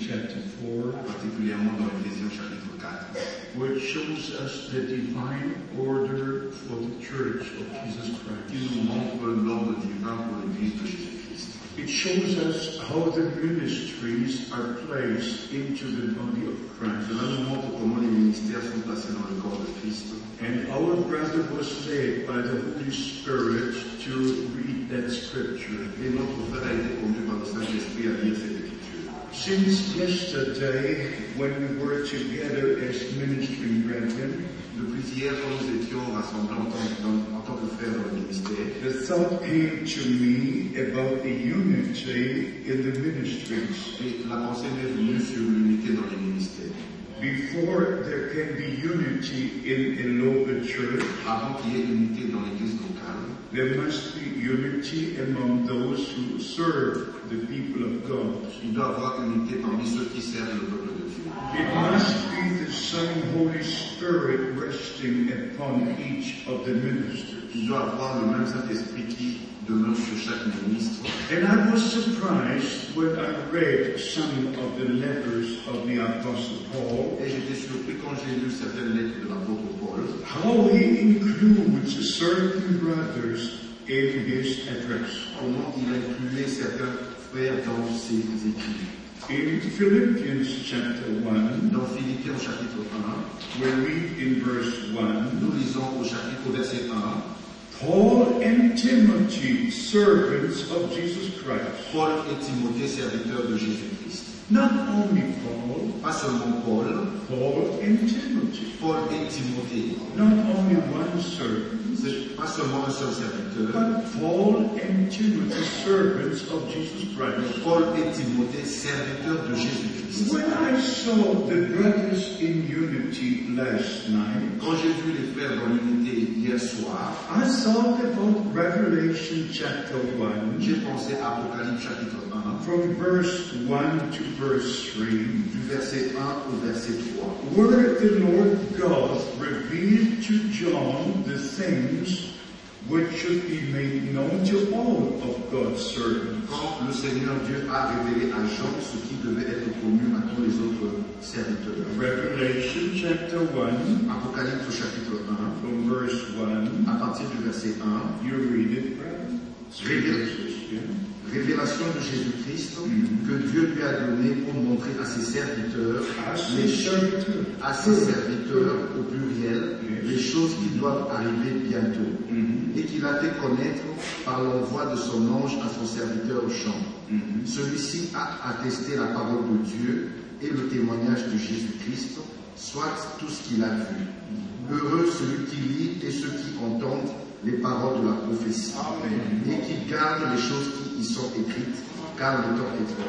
chapter 4, particulièrement dans Éphésiens chapitre 4, which shows us the divine order for the Church of Jesus Christ. qui nous montre l'ordre divin pour l'Église de Jésus-Christ. It shows us how the ministries are placed into the body of Christ. Cela nous montre comment les ministères sont placés dans le corps de Christ. And our brother was led by the Holy Spirit to read that scripture. Et notre frère a été conduit par le Saint-Esprit à lire cette écriture. Since yesterday, when we were together as ministering brethren, Depuis hier, quand nous étions rassemblés en tant que frères dans le ministère, the thought came to me about the unity in the ministries. et la pensée m'est venue sur l'unité dans les ministères. Before there can be unity in a local church, Avant qu'il y ait unité dans l'église locale, there must be unity among those who serve the people of God. il doit y avoir unité parmi ceux qui servent le peuple de Dieu. It must be the same Holy Spirit resting upon each of the ministers. Il doit y avoir le même Saint-Esprit qui demeure sur chaque ministre. And I was surprised when I read some of the letters of the Apostle Paul, Et j'étais surpris quand j'ai lu certaines lettres de l'apôtre Paul, how he includes certain brothers in his address. comment il incluait certains frères dans ses écrits. In Philippians chapter 1, Dans Philippiens chapitre 1, we read in verse 1, nous lisons au chapitre verset 1, Paul and Timothy, servants of Jesus Christ. Paul et Timothée, serviteurs de Jésus-Christ. Not only Paul, Pas seulement Paul, Paul and Timothy. Paul et Timothée. Not only one servant, C'est pas seulement un seul serviteur, but Paul and Timothy, servants of Jesus Christ. Paul et Timothée, serviteurs de Jésus-Christ. When I saw the brothers in unity last night, Quand j'ai vu les frères dans l'unité hier soir, I thought about Revelation chapter 1, j'ai pensé à Apocalypse chapitre 1, from verse 1 to verse 3, du verset 1 au verset 3, where the Lord God revealed to John the things which should be made known to all of God's servants. quand le Seigneur Dieu a révélé à Jean ce qui devait être connu à tous les autres serviteurs. Revelation chapter 1, Apocalypse chapitre 1, from verse 1, à partir du verset 1, you read it, brother? révélation de Jésus-Christ que Dieu lui a donné pour montrer à ses serviteurs, à ses serviteurs au pluriel, les choses qui doivent arriver bientôt, et qu'il a fait connaître par l'envoi de son ange à son serviteur Jean. Celui-ci a attesté la parole de Dieu et le témoignage de Jésus-Christ, soit tout ce qu'il a vu. Heureux celui qui lit et ceux qui entendent les paroles de la prophétie, et qui gardent les choses qui y sont écrites, car le temps est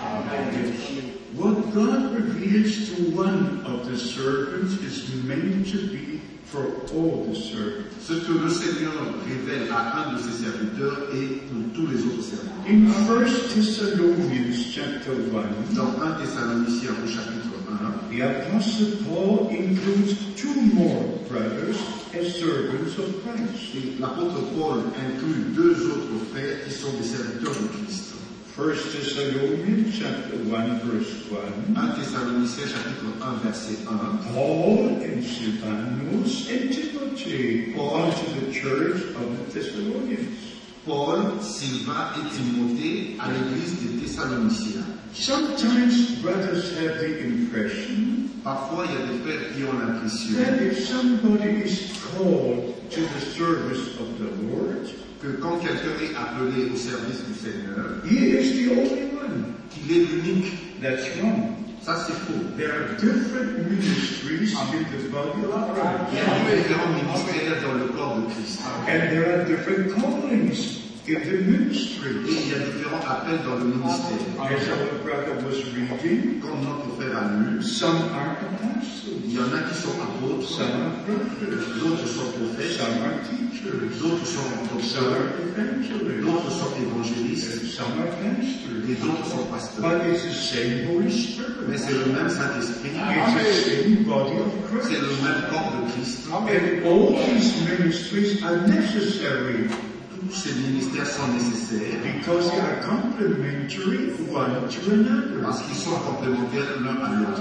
proche. What God reveals to one of the servants is meant to be for all the servants. Ce que le Seigneur révèle à un de ses serviteurs et pour tous les autres serviteurs. In 1 Thessalonians chapter 1, Dans 1 Thessaloniciens au chapitre 1, the Apostle Paul includes two more brothers as servants of Christ. et l'apôtre Paul inclut deux autres frères qui sont des serviteurs de Christ. 1 Thessalonians chapter 1 verse 1, 1 Thessaloniciens chapitre 1 verset 1, Paul and Silvanus and Timothy unto the church of the Thessalonians. Paul, Sylvain et Timothée à l'église des Thessaloniciens. Sometimes brothers have the impression Parfois, il y a des frères qui ont l'impression that if somebody is called to the service of the Lord, que quand quelqu'un est appelé au service du Seigneur, he is the only one. qu'il est l'unique. That's wrong. Ça, c'est faux. There are different ministries in the body of Christ. Il y a différents ministères dans le corps de Christ. And there are different callings in the Et ministry. il y a différents appels dans le ministère. As our brother was reading, Comme notre frère a lu, some are apostles, il y en a qui sont apôtres, some are prophets, d'autres sont prophètes, some are teachers, d'autres sont some docteurs, are evangelists, d'autres sont évangélistes, and some are pastors. et d'autres sont pasteurs. But it's the same Holy Mais Spirit. c'est le même Saint-Esprit, It's the same body of c'est Christ. le même corps de Christ. And all these ministries are necessary Tous ces ministères sont nécessaires because they are complementary one to another. parce qu'ils sont complémentaires l'un à l'autre.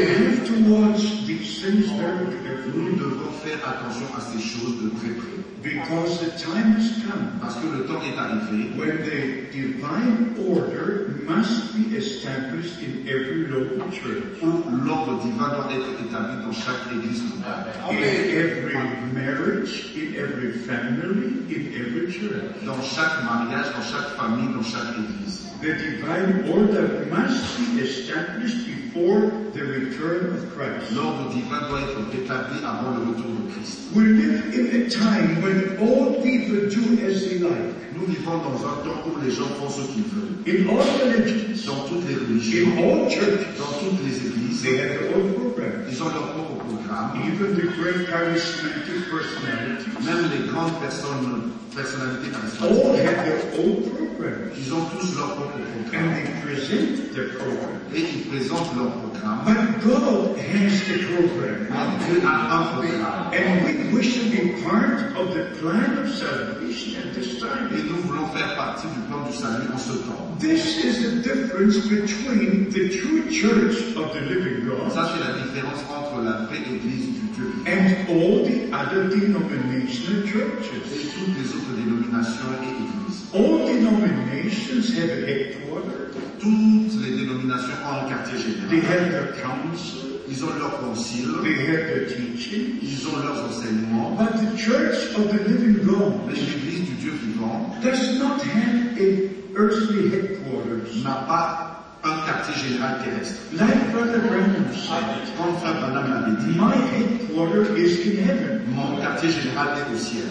Nous devons faire attention à ces choses de très près. Because the time has come Parce que le temps est arrivé when the divine order must be established in every local church. où l'ordre divin doit être établi dans chaque église locale. In every marriage, in every family, in every church. Dans chaque mariage, dans chaque famille, dans chaque église. The divine order must be established before the return of Christ. L'ordre divin doit être établi avant le retour de Christ. We live in a time when all people do as they like. Nous vivons dans un temps où les gens font ce qu'ils veulent. In all religions, Dans toutes les religions, in all churches, dans toutes les églises, they have their own program. ils ont leur propre programme. Even the great charismatic personalities Même les grandes personnalités all charismatiques, have their own program. ils ont tous leur propre And programme. they present their program. Et ils présentent leur programme. But God has the program. Dieu a un programme. And we wish to be part of the plan of salvation at this Et time. nous voulons faire partie du plan du salut en ce temps. This is the difference between the true church of the living God Ça, c'est la différence entre la vraie église du Dieu vivant and all the other denominational et churches. toutes les autres dénominations et églises. All denominations have a headquarters. Toutes les dénominations ont un quartier They général. have their council. Ils ont leur concile, They have their teaching. ils ont leurs enseignements. But the church of the living God Mais l'église du Dieu vivant does not have a earthly headquarters. n'a pas un quartier général terrestre. Like Brother Branham said, Comme Frère Branham l'avait dit, my headquarters is in heaven. mon quartier général est au ciel.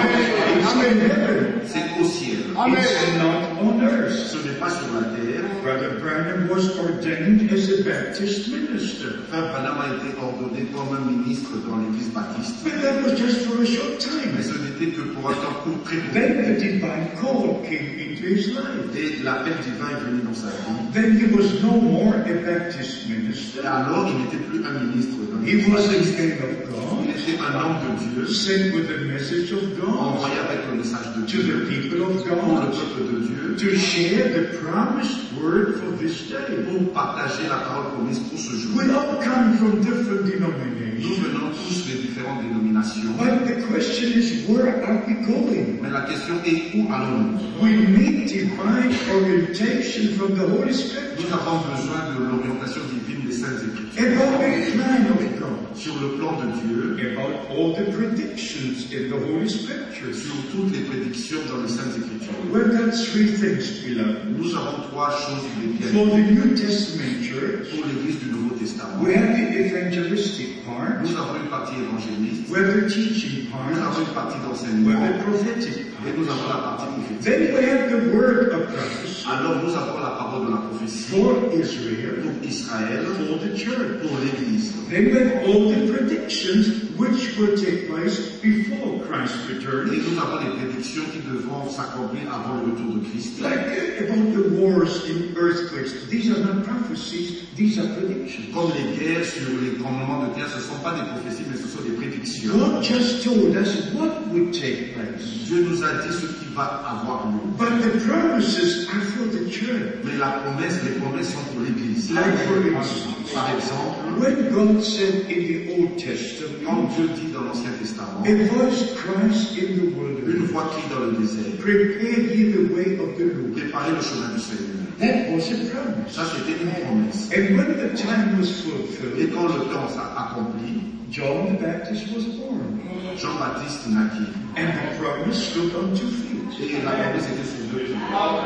It's in heaven. C'est au ciel. It's not on earth. Ce n'est pas sur la terre. Brother Branham was ordained as a Baptist minister. Frère Branham a été ordonné comme un ministre dans l'église baptiste. But that was just for a short Mais time. ce n'était que pour un temps court, très court. Then the divine call came into his life. Et l'appel divin est venu dans sa vie. Then he was no more a Baptist minister. Et alors, il n'était plus un ministre dans He l'église was a baptiste. man of Il God, était un homme de Dieu, sent with the message of God envoyé avec le message de to the Dieu people of pour le God peuple de Dieu, to share the promised word for this day. pour partager la parole promise pour ce jour. We all come from different Nous denominations. venons tous des différentes dénominations. But the question is, where are we going? Mais la question est où allons-nous? We need divine orientation from the Holy Spirit Nous avons besoin de l'orientation divine des Saintes Écritures about the plan of God, sur le plan de Dieu, about all the predictions in the Holy Scriptures. sur toutes les prédictions dans les Saintes Écritures. We've got three things, beloved. Nous avons trois choses bien For the New Testament church, pour l'Église du Nouveau Testament. we have the evangelistic part, Nous avons une partie évangéliste, we have the teaching nous avons part, une partie we d'enseignement have the prophetic et part. nous avons la partie prophétique. Then we have the word of prophecy Alors nous avons la parole de la prophétie for Israel, pour Israël, for the church. pour l'Église. Then we have all the predictions which will take place before Christ Et returns. nous avons les prédictions qui devront s'accomplir avant le retour de Christ. Like about the wars and earthquakes. These are not prophecies, these are predictions. Comme les guerres sur les tremblements de terre, ce ne sont pas des prophéties, mais ce sont des prédictions. God just told us what would take place. Dieu nous a dit ce qui va avoir lieu. But the promises are for the church. Mais les promesses sont pour l'Église. Like for instance, Par exemple, when God said in the Old Testament, quand Dieu dit dans l'Ancien Testament, a voice cries in the une wilderness, voix crie dans le désert, prepare ye the way of the Lord. préparez le chemin du Seigneur. That was a promise. Ça, c'était une promesse. And when the time was Et fulfilled, quand le temps s'est accompli, John the Baptist was born. Jean-Baptiste naquit. And the promise stood on 2 feet. Et la promesse était sur deux pieds.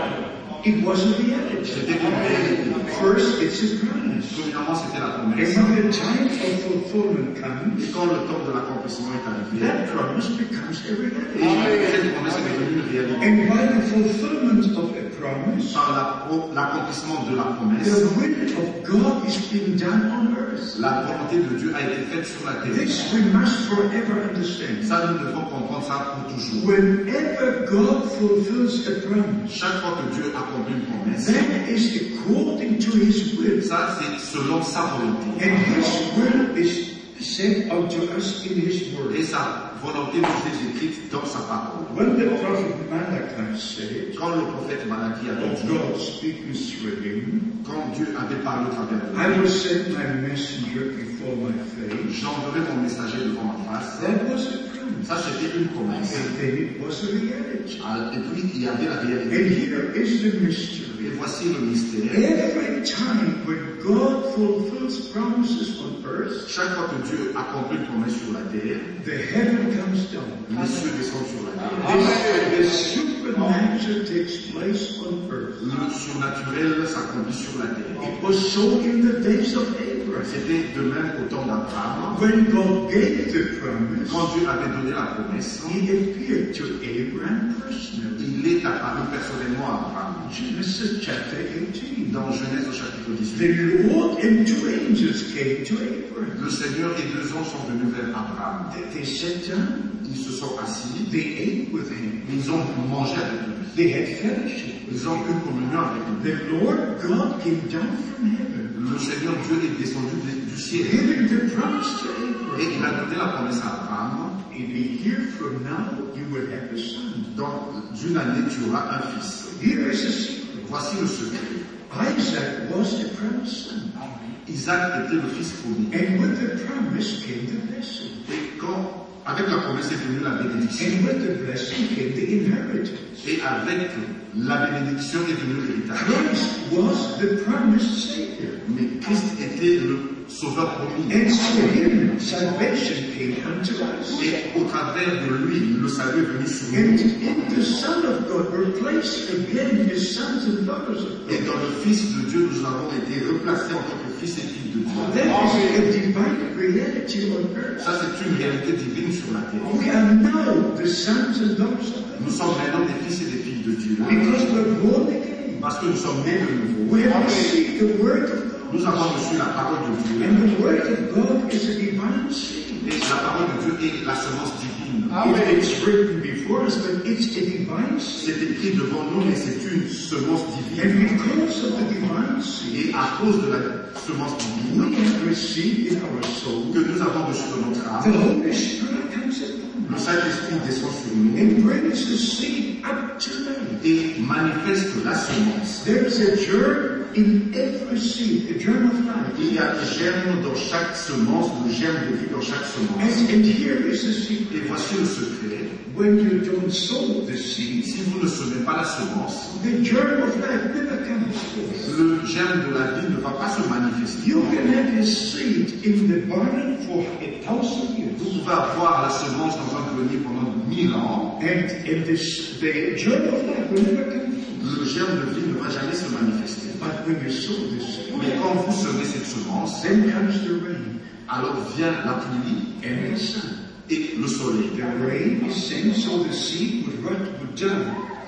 It wasn't reality. C'était une réalité. First, it's a promise. Premièrement, c'était la And promesse. when the time of fulfillment comes, Et quand le temps de l'accomplissement est arrivé, that promise becomes a reality. cette promesse est devenue une réalité. And by the fulfillment of a promise, Par l'accomplissement de la promesse, the will of God is being done on earth. la volonté de Dieu a été faite sur la terre. This we must forever understand. Ça, nous devons comprendre ça pour toujours. Whenever God fulfills a promise, Chaque fois que Dieu accomplit une promesse, that is according to His will. ça, c'est selon sa volonté. And His will is said unto us in his word. Et sa volonté nous est écrite dans sa parole. When the prophet Malachi said, Quand le prophète Malachi avait of dit, God speaking through him, quand Dieu avait parlé au travers de I lui, will send my messenger before my face. j'enverrai mon messager devant ma face. That was a promise. Ça, c'était une promesse. And then it was a reality. Et puis, il y avait la And réalité. here is the mystery. Et voici le mystère. Every time when God fulfills promises on earth, Chaque fois que Dieu accomplit une promesse sur la terre, the heaven comes down. les cieux descendent sur la terre. The supernatural takes place on earth. Le surnaturel s'accomplit sur la terre. It was so in the days of Abraham. C'était de même au temps d'Abraham. When God gave the promise, Quand Dieu avait donné la promesse, He appeared to Abraham personally. il est apparu personnellement à Abraham. Genesis chapter 18. Dans Genèse au chapitre 18, The Lord and two angels came to Abraham. le Seigneur et deux anges sont venus vers Abraham. They sat down, Ils se sont assis, they ate with him, ils ont mangé avec lui, they had fellowship. ils ont eu communion avec lui. The Lord God came down from heaven, Le Seigneur Dieu est descendu du ciel giving the promise to et il Abraham. a donné la promesse à Abraham. In a year from now, you will have a son. Dans une année, tu auras un fils. Here is a secret. Voici le secret. Isaac was the promised son. Isaac était le fils promis. And with the promise came the blessing. Et quand, avec la promesse est venue la bénédiction. And with the blessing came the inheritance. Et avec la bénédiction est venue l'héritage. Christ was the promised Savior. Mais Christ était le sauveur promis. And through him, salvation came unto us. Et au travers de lui, le salut est venu sur And nous. in the Son of God, replace again his sons and daughters of Et God. dans le Fils de Dieu, nous avons été replacés en tant que fils et filles de Dieu. That is a divine reality on earth. Ça, c'est une réalité divine sur la terre. We are now the sons and daughters of Nous God. sommes maintenant des fils et des filles de Dieu. Because we're born again. Parce que nous sommes nés de nouveau. We have received the word of God. Nous avons reçu la parole de Dieu. And the word of God is a divine seed. Et la parole de Dieu est la semence divine. It's written before us, but it's a divine seed. C'est écrit devant nous, mais c'est une semence And divine. because of the divine seed, Et à cause de la semence divine we have received in our soul que nous avons reçu dans notre the âme, Holy Spirit comes upon le us Saint-Esprit descend sur nous and brings the seed up to life. et manifeste la semence. There is a germ in every seed, a germ of life. Il y a des germes dans chaque semence, le germe de vie dans chaque semence. And here is the Et secret. voici le secret. When you don't sow the seed, Si vous ne semez pas la semence, the germ of life never comes forth. le germe de la vie ne va pas se manifester. You can have a seed in the barn for 1,000 years. Vous pouvez avoir la semence dans un grenier pendant 1000 ans, And the germ of life will never come forth. le germe de vie ne va jamais se manifester. But when you sow the seed, Mais quand vous semez cette semence, then comes the rain alors vient la pluie and the sun. et le soleil. The rain is sent so the seed would rot would die.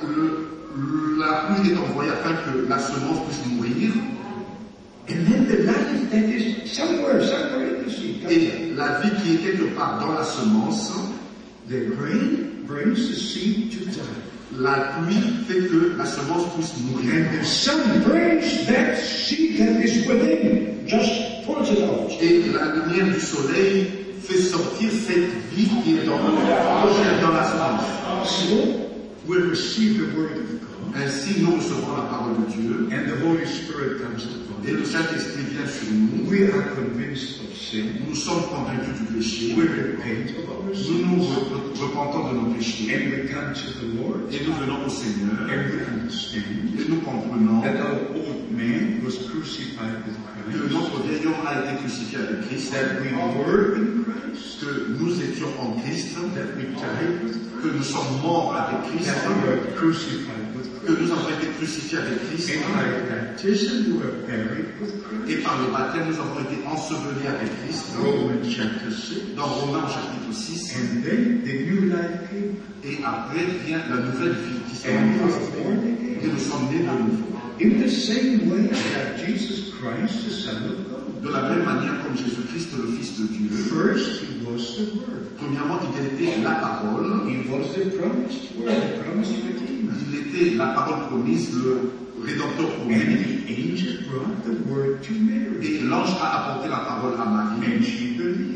La pluie est envoyée afin que la semence puisse mourir And then the life that is somewhere in the seed comes out. et la vie qui est quelque part dans la semence, The rain brings the seed to die. la pluie fait que la semence puisse mourir. And the sun brings that seed that is within, just pulls it out. Et la lumière du soleil fait sortir cette vie qui est dans la semence. So we receive the word of God. Ainsi, nous recevons la parole de Dieu And the Holy Spirit comes upon et le us. Saint-Esprit vient sur nous. We are convinced of sin. Nous sommes convaincus du péché. We repent of our Nous sins. nous repentons de nos péchés And we come to the Lord. et nous venons au Seigneur And we understand et nous comprenons that our old man was crucified with que Christ. notre vieil homme a été crucifié avec Christ, That we were in Christ. que nous étions en Christ, That we died with que Christ. nous sommes morts avec Christ, That we were crucified with que nous Christ. avons été crucifiés avec Christ And by baptism we were buried with et Christ. par le baptême nous avons été ensevelis avec Christ. Romans chapter 6. Dans Romains au chapitre 6, And then the new life came. et après vient la nouvelle vie qui se And we were manifeste. born Et again. nous sommes nés de nouveau. In the same way that Jesus Christ, the Son of God. De la même manière comme Jésus-Christ, le Fils de Dieu. First, he was the Word. Premièrement, il était la parole, He was the promised Word, the promised Redeemer. il était la parole promise, le Rédempteur And promis. the angel brought the Word to Mary. Et l'ange a apporté la parole à Marie. And she believed.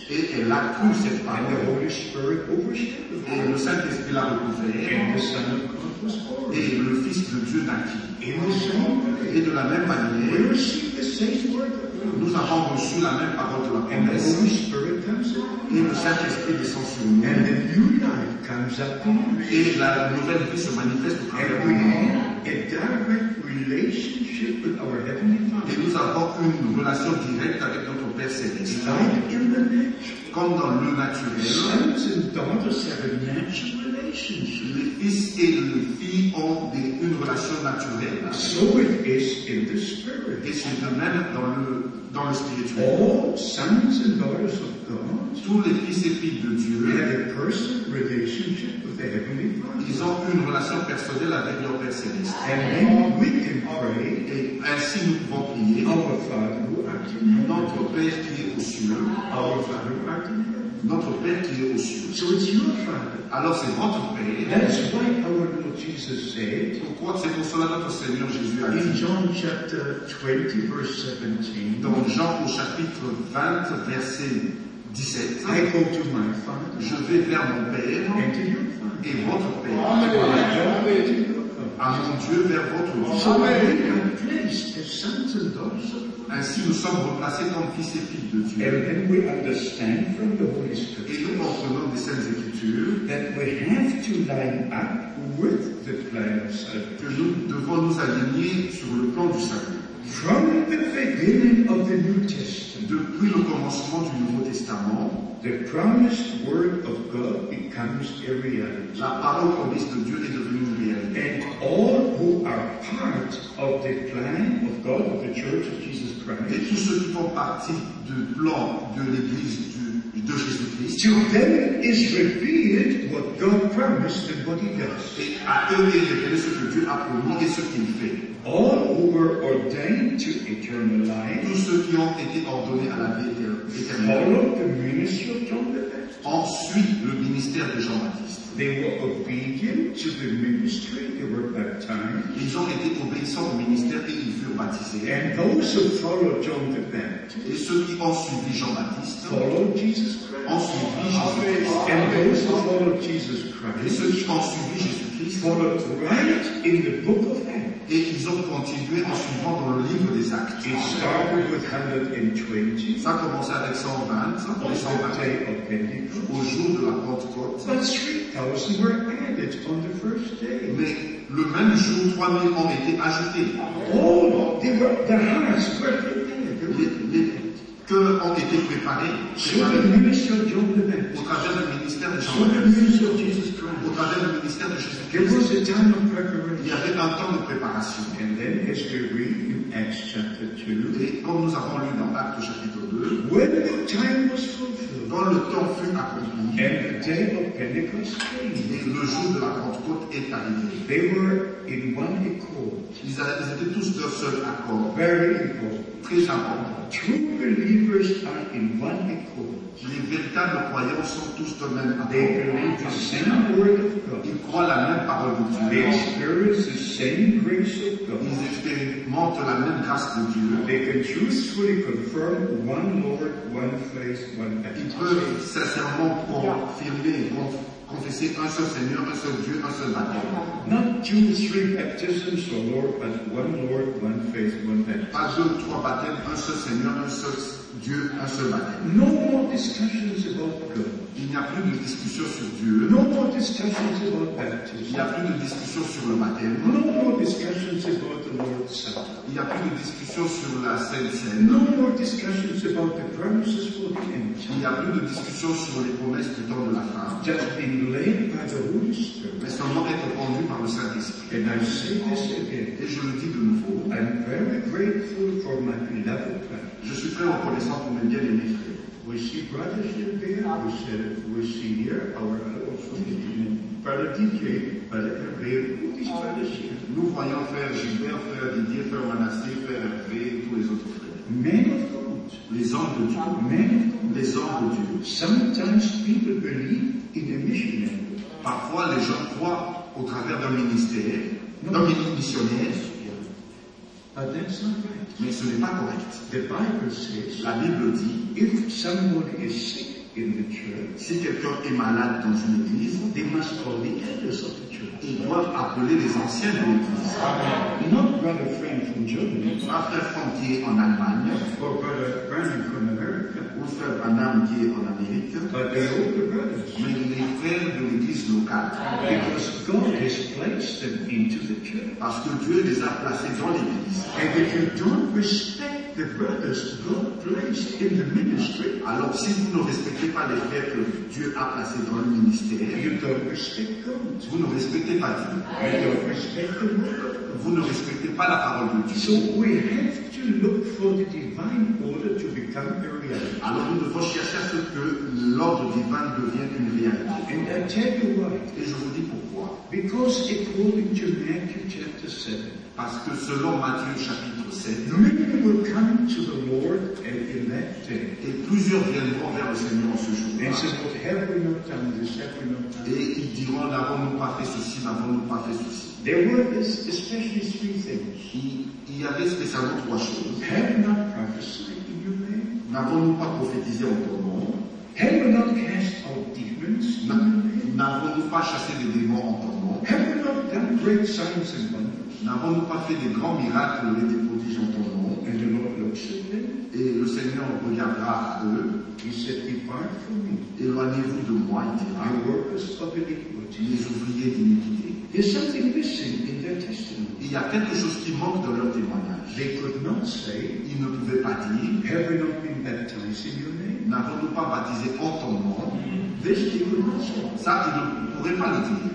Et elle a cru cette And parole. the Holy Spirit overshadowed Et her. le Saint-Esprit l'a recouvert. And the Son of God was born. Et le Fils de Dieu naquit. In the same Et way, de la même we manière, receive the same word of God. nous avons reçu la même parole de la And the promesse. Holy Spirit comes Et in. le Saint-Esprit descend sur nous. And the new life comes up in us. Et la nouvelle vie se manifeste au travers And de we nous. have a direct relationship with our Heavenly Et Father. nous avons une relation directe avec notre Père Céleste. Like in the natural. Comme dans le naturel, Sons and daughters have a natural relationship. les fils et les filles ont une relation naturelle. So it is in the Spirit. Et c'est de même dans le spirituel. All sons and daughters of God Tous les fils et filles de Dieu, have a personal relationship with the Heavenly ils Father. ont une relation personnelle avec leur Père Céleste. And then we can pray, Et ainsi nous pouvons prier, Our Father who art in heaven. notre Père qui est aux cieux, Our Father who art in heaven. notre Père qui est aux cieux. So it's your Father. Alors c'est votre Père. That's why our Lord Jesus said Pourquoi? C'est pour cela que notre Seigneur Jésus a in dit John chapter 20 verse 17, dans Jean au chapitre 20, verset 17, I go to my Father je vais vers mon Père and to your Father. et votre Père, I go to your Father. à mon Dieu vers votre Dieu. So we are placed as sons and daughters of God. Ainsi nous sommes replacés comme fils et filles de Dieu. And then we understand from the Holy Et Spirit nous comprenons des Saintes Écritures that we have to line up with the plan of salvation. que nous devons nous aligner sur le plan du salut. From the beginning of the New Testament, Depuis le commencement du Nouveau Testament, the promised word of God becomes a reality. la parole promise de Dieu est devenue une réalité. And all who are part of the plan of God, of the Church of Jesus Et Christ, tous ceux qui font partie du plan de l'Église de Jésus-Christ, to them is revealed what God promised and what He does. et à eux est révélé ce que Dieu a promis et ce qu'il fait. All who were ordained to eternal life Tous ceux qui ont été ordonnés à la vie éternelle followed the ministry of John the Baptist. ont suivi le ministère de Jean-Baptiste. They were obedient to the ministry, they were baptized. Ils ont été obéissants au ministère et ils furent baptisés. And those who followed John the Baptist Et ceux qui ont suivi Jean-Baptiste followed Jesus ont Christ. suivi Jésus-Christ. And those who followed Jesus Et ceux Christ qui ont suivi Jésus-Christ, followed right in the book of Acts. et ils ont continué en suivant dans le livre des Actes. It started with 120 Ça a commencé avec 120, on the day of Pentecost. au jour de la Pentecôte. But 3,000 were added on the first day. Mais le même jour, 3000 ont été ajoutés. All the hearts were prepared. Les cœurs ont été préparés So the ministry of John the Baptist, au travers du ministère de so the Jean-Baptiste, ministry of Jesus au Christ. travers du ministère de There Jésus-Christ. was a time of Il y preparation. avait un temps de préparation. And then as we read in Acts chapter 2, Et comme nous avons lu dans Actes chapitre 2, when the time was fulfilled quand le temps fut accompli and the day of Pentecost came, et le jour de la Pentecôte est arrivé, they were in one accord. ils étaient tous d'un seul accord, Very important. très important. True believers are in one accord. Les véritables croyants sont tous d'un même They accord. believe the same word of God. Ils croient la même parole de They Dieu. experience the same grace of God. Ils expérimentent la même grâce de Dieu. They can truthfully confirm one Lord, one faith, one Ils baptism. peuvent sincèrement confirmer et confesser un seul Seigneur, un seul Dieu, un seul baptême. Not 2 or 3 baptisms, O Lord, but one Lord, one faith, one baptism. Pas 2 ou 3 baptêmes, un seul Seigneur, un seul Dieu, un seul baptême. No more discussions about God. Il n'y a plus de discussion sur Dieu. No more discussions about Il baptism. n'y a plus de discussion sur le baptême. No more discussions about the Lord's Supper. Il n'y a plus de discussion sur la Sainte Seine. No more discussions about the promises for the end. Il n'y a plus de discussion sur les promesses du temps de la fin. Just being led by the Holy Spirit. Mais seulement être conduit par le Saint-Esprit. And I say this again. Et je le dis de nouveau, I'm very grateful for my beloved friends. je suis très reconnaissant pour mes bien-aimés frères. We see Brother Gilbert, we see here our also Brother DJ, Brother Hervé, who is Brother Gilbert. Nous voyons frère Gilbert, frère Didier, frère Manassé, frère Hervé et tous les autres frères. Men of God, Les hommes de Dieu. men of God. Les hommes de Dieu. Sometimes people believe in a missionary. Parfois, les gens croient au travers d'un ministère, d'un missionnaire. But that's not right. Mais ce n'est pas correct. The Bible says, La Bible dit, if someone is sick in the church, si quelqu'un est malade dans une église, they must call the elders of the church. ils doivent appeler les anciens de l'église. Not Brother Frank from Germany, Pas frère Franck qui est en Allemagne, or Brother Branham from America, ou frère Branham qui est en Amérique, but the older brothers. mais les frères de l'église locale. Because God has placed them into the church. Parce que Dieu les a placés dans l'église. And if you don't respect the brothers God placed in the ministry, Alors si vous ne respectez pas les frères que Dieu a placés dans le ministère, you don't respect God. vous ne respectez pas Dieu. You don't respect the word of God. Vous ne respectez pas la parole de Dieu. So we have to look for the divine order to become a reality. Alors nous devons chercher à ce que l'ordre divin devienne une réalité. And I tell you why. Et je vous dis pourquoi. Because according to Matthew chapter 7, Parce que selon Matthieu chapitre 7, many will come to the Lord in that day et plusieurs viendront vers le Seigneur en ce and jour-là. say, "What have we not done this? Have we not done?" Et ils diront, n'avons-nous pas fait ceci, n'avons-nous pas fait ceci. There were especially three things. Il y avait spécialement trois choses. Have we not prophesied in your name? N'avons-nous pas prophétisé en ton nom? Have we not cast out demons in your name? N'avons-nous pas chassé des démons en ton nom? Have we not done great signs and wonders? N'avons-nous pas fait des grands miracles et des prodiges en ton nom? And the Lord looks at them. Et le Seigneur regardera à eux. He said, "Depart from me, Éloignez-vous de moi, il dira, you workers of iniquity." les ouvriers d'iniquité. There's something missing in their testimony. Il y a quelque chose qui manque dans leur témoignage. They could not say, Ils ne pouvaient pas dire, "Have we not been baptized in your name?" n'avons-nous pas baptisé en ton nom? This they could not say. Ça, ils ne pourraient pas le dire.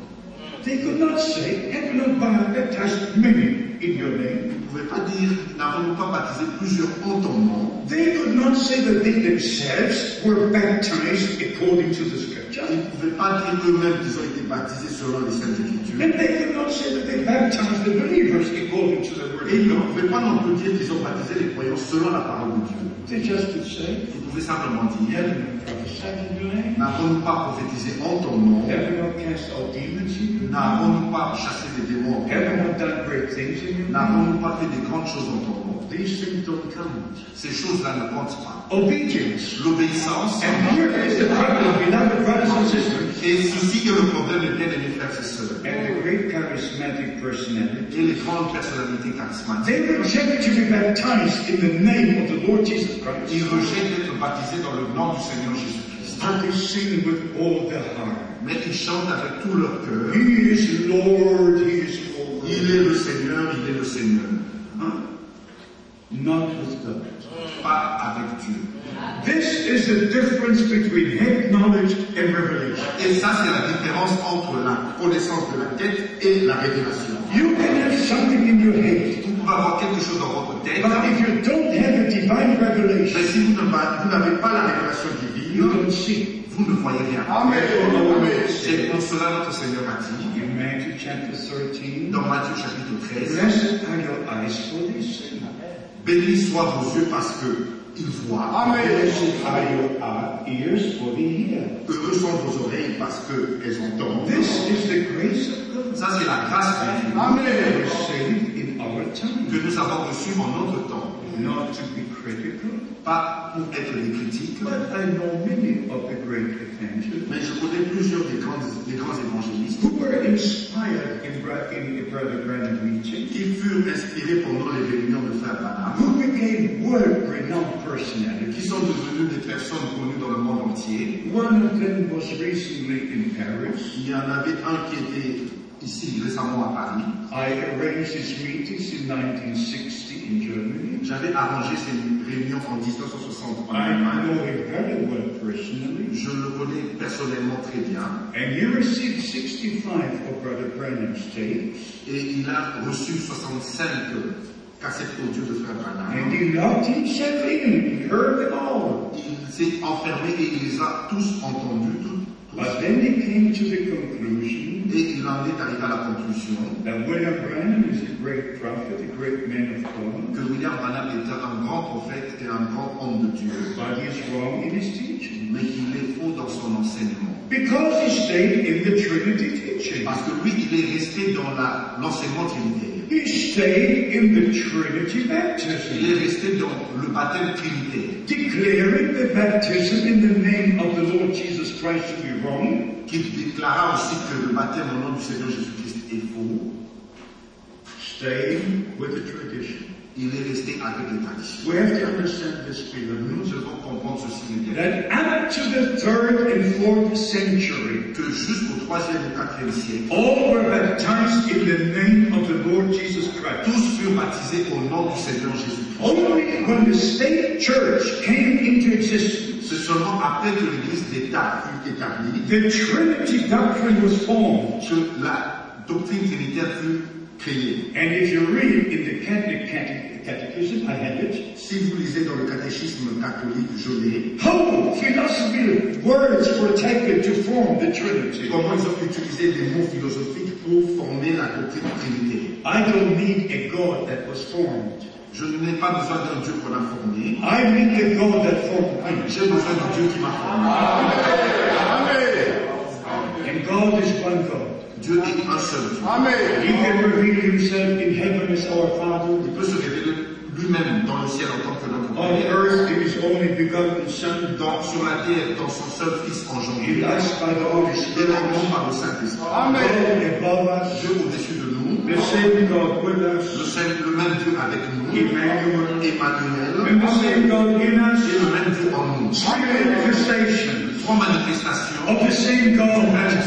They could not say, "Have we not baptized many in your name?" Ils ne pouvaient pas dire, n'avons-nous pas baptisé plusieurs en ton nom? They could not say that they themselves were baptized according to the scripture. Ils ne pouvaient pas dire eux-mêmes qu'ils ont été baptisés selon les Saintes Écritures. And they could not say that they baptized the believers according to the word Et of ils ne God. pouvaient pas non plus dire qu'ils ont baptisé les croyants selon la parole de Dieu. They just could say, Ils pouvaient simplement dire, "Have we not prophesied in your name? n'avons-nous pas prophétisé en ton nom? Have we not cast out demons in your name? N'avons-nous pas chassé des démons en ton Have we nom? not done great things in your name?" N'avons-nous pas fait des grandes choses en ton nom? These things don't count. Ces choses-là ne comptent pas. Obedience. L'obéissance, And here is the problem, beloved brothers and sisters. et ceci est le problème des bien-aimés frères et sœurs, And the great charismatic personality. et les grandes personnalités charismatiques. They reject to be baptized in the name of the Lord Jesus Ils Christ. rejettent d'être baptisés dans le nom du Seigneur Jésus-Christ. And they sing with all their heart. Mais ils chantent avec tout leur cœur. He is Lord, He is Lord. Il est le Seigneur, il est le Seigneur. Huh? Not with God. Pas avec Dieu. This is the difference between head knowledge and revelation. Et ça, c'est la différence entre la connaissance de la tête et la révélation. You can have something in your head, Vous pouvez avoir quelque chose dans votre tête, but if you don't have a divine mais revelation, si vous n'avez pas la révélation you divine, don't see. vous ne voyez rien. Amen. C'est pour cela notre Seigneur a dit, In Matthew chapter 13, dans Matthieu chapitre 13, blessed are your eyes for they see. bénis soient vos yeux parce que ils voient. Blessed are your ears for they hear. Heureux sont vos oreilles parce qu'elles entendent. This is the grace of God. Ça, c'est la grâce de Dieu Amen. Received in our time. que nous avons reçue en notre temps. Not to be critical, Pas pour être des critiques, but I know many of the great evangelists mais je connais plusieurs des grands évangélistes who were inspired in Brother Branham teaching, qui furent inspirés pendant les réunions de Frère Branham, who became world-renowned qui personalities. sont devenus des personnes connues dans le monde entier. One of them was recently in Paris. Il y en avait un qui était ici récemment à Paris. I arranged his meetings in 1960 in Germany. J'avais arrangé ces réunions en 1960 en I Allemagne. know him very well personally. Je le connais personnellement très bien. And he received 65 of Brother Branham's tapes. Et il a reçu 65 cassettes audio de Frère And Branham. he locked himself in. He heard them all. Il s'est enfermé et il les a tous entendus, tous. But then he came to the conclusion Et il en est arrivé à la conclusion that William Branham is a great prophet, a great man of God, que William Branham était un grand prophète et un grand homme de Dieu, but he's wrong in his teaching. mais qu'il est faux dans son enseignement. Because he stayed in the Trinity teaching. Parce que lui, il est resté dans l'enseignement trinitaire. He stayed in the Trinity baptism. Il est resté dans le baptême trinitaire. Declaring the baptism in the name of the Lord Jesus Christ to be wrong. Qui déclara aussi que le baptême au nom du Seigneur Jésus-Christ est faux. Staying with the tradition. Il est resté avec les traditions. We have to understand this, beloved. Nous devons comprendre ceci immédiatement. That up to the 3rd and 4th century, Que jusqu'au 3e et 4e siècle, all were baptized in the name of the Lord Jesus Christ. tous furent baptisés au nom du Seigneur Jésus-Christ. Only when the state church came into existence, C'est seulement après que l'Église d'État fut établie the Trinity doctrine was formed. que la doctrine trinitaire fut créée. And if you read in the Catholic Catechism, I have it. Si vous lisez dans le catéchisme catholique, je l'ai. How philosophical words were taken to form the Trinity. Comment ils ont utilisé des mots philosophiques pour former la doctrine trinitaire. I don't need a God that was formed. Je n'ai pas besoin d'un Dieu qu'on a formé. I need the God that formed me. J'ai besoin du Dieu qui m'a formé. And God is one God. Dieu est un seul Dieu. He can reveal himself in heaven as our Father. Il peut se révéler lui-même dans le ciel en tant que notre On Père. earth, in his only begotten Son. Sur la terre, dans son seul Fils engendré. In us by the Holy Et Spirit. non par le Saint-Esprit. God above us. Dieu au-dessus de nous. The same God with us. Le même Dieu avec nous. Emmanuel. Emmanuel. And the same God in us. Et le même Dieu en nous. Three manifestations Trois manifestations of the same God.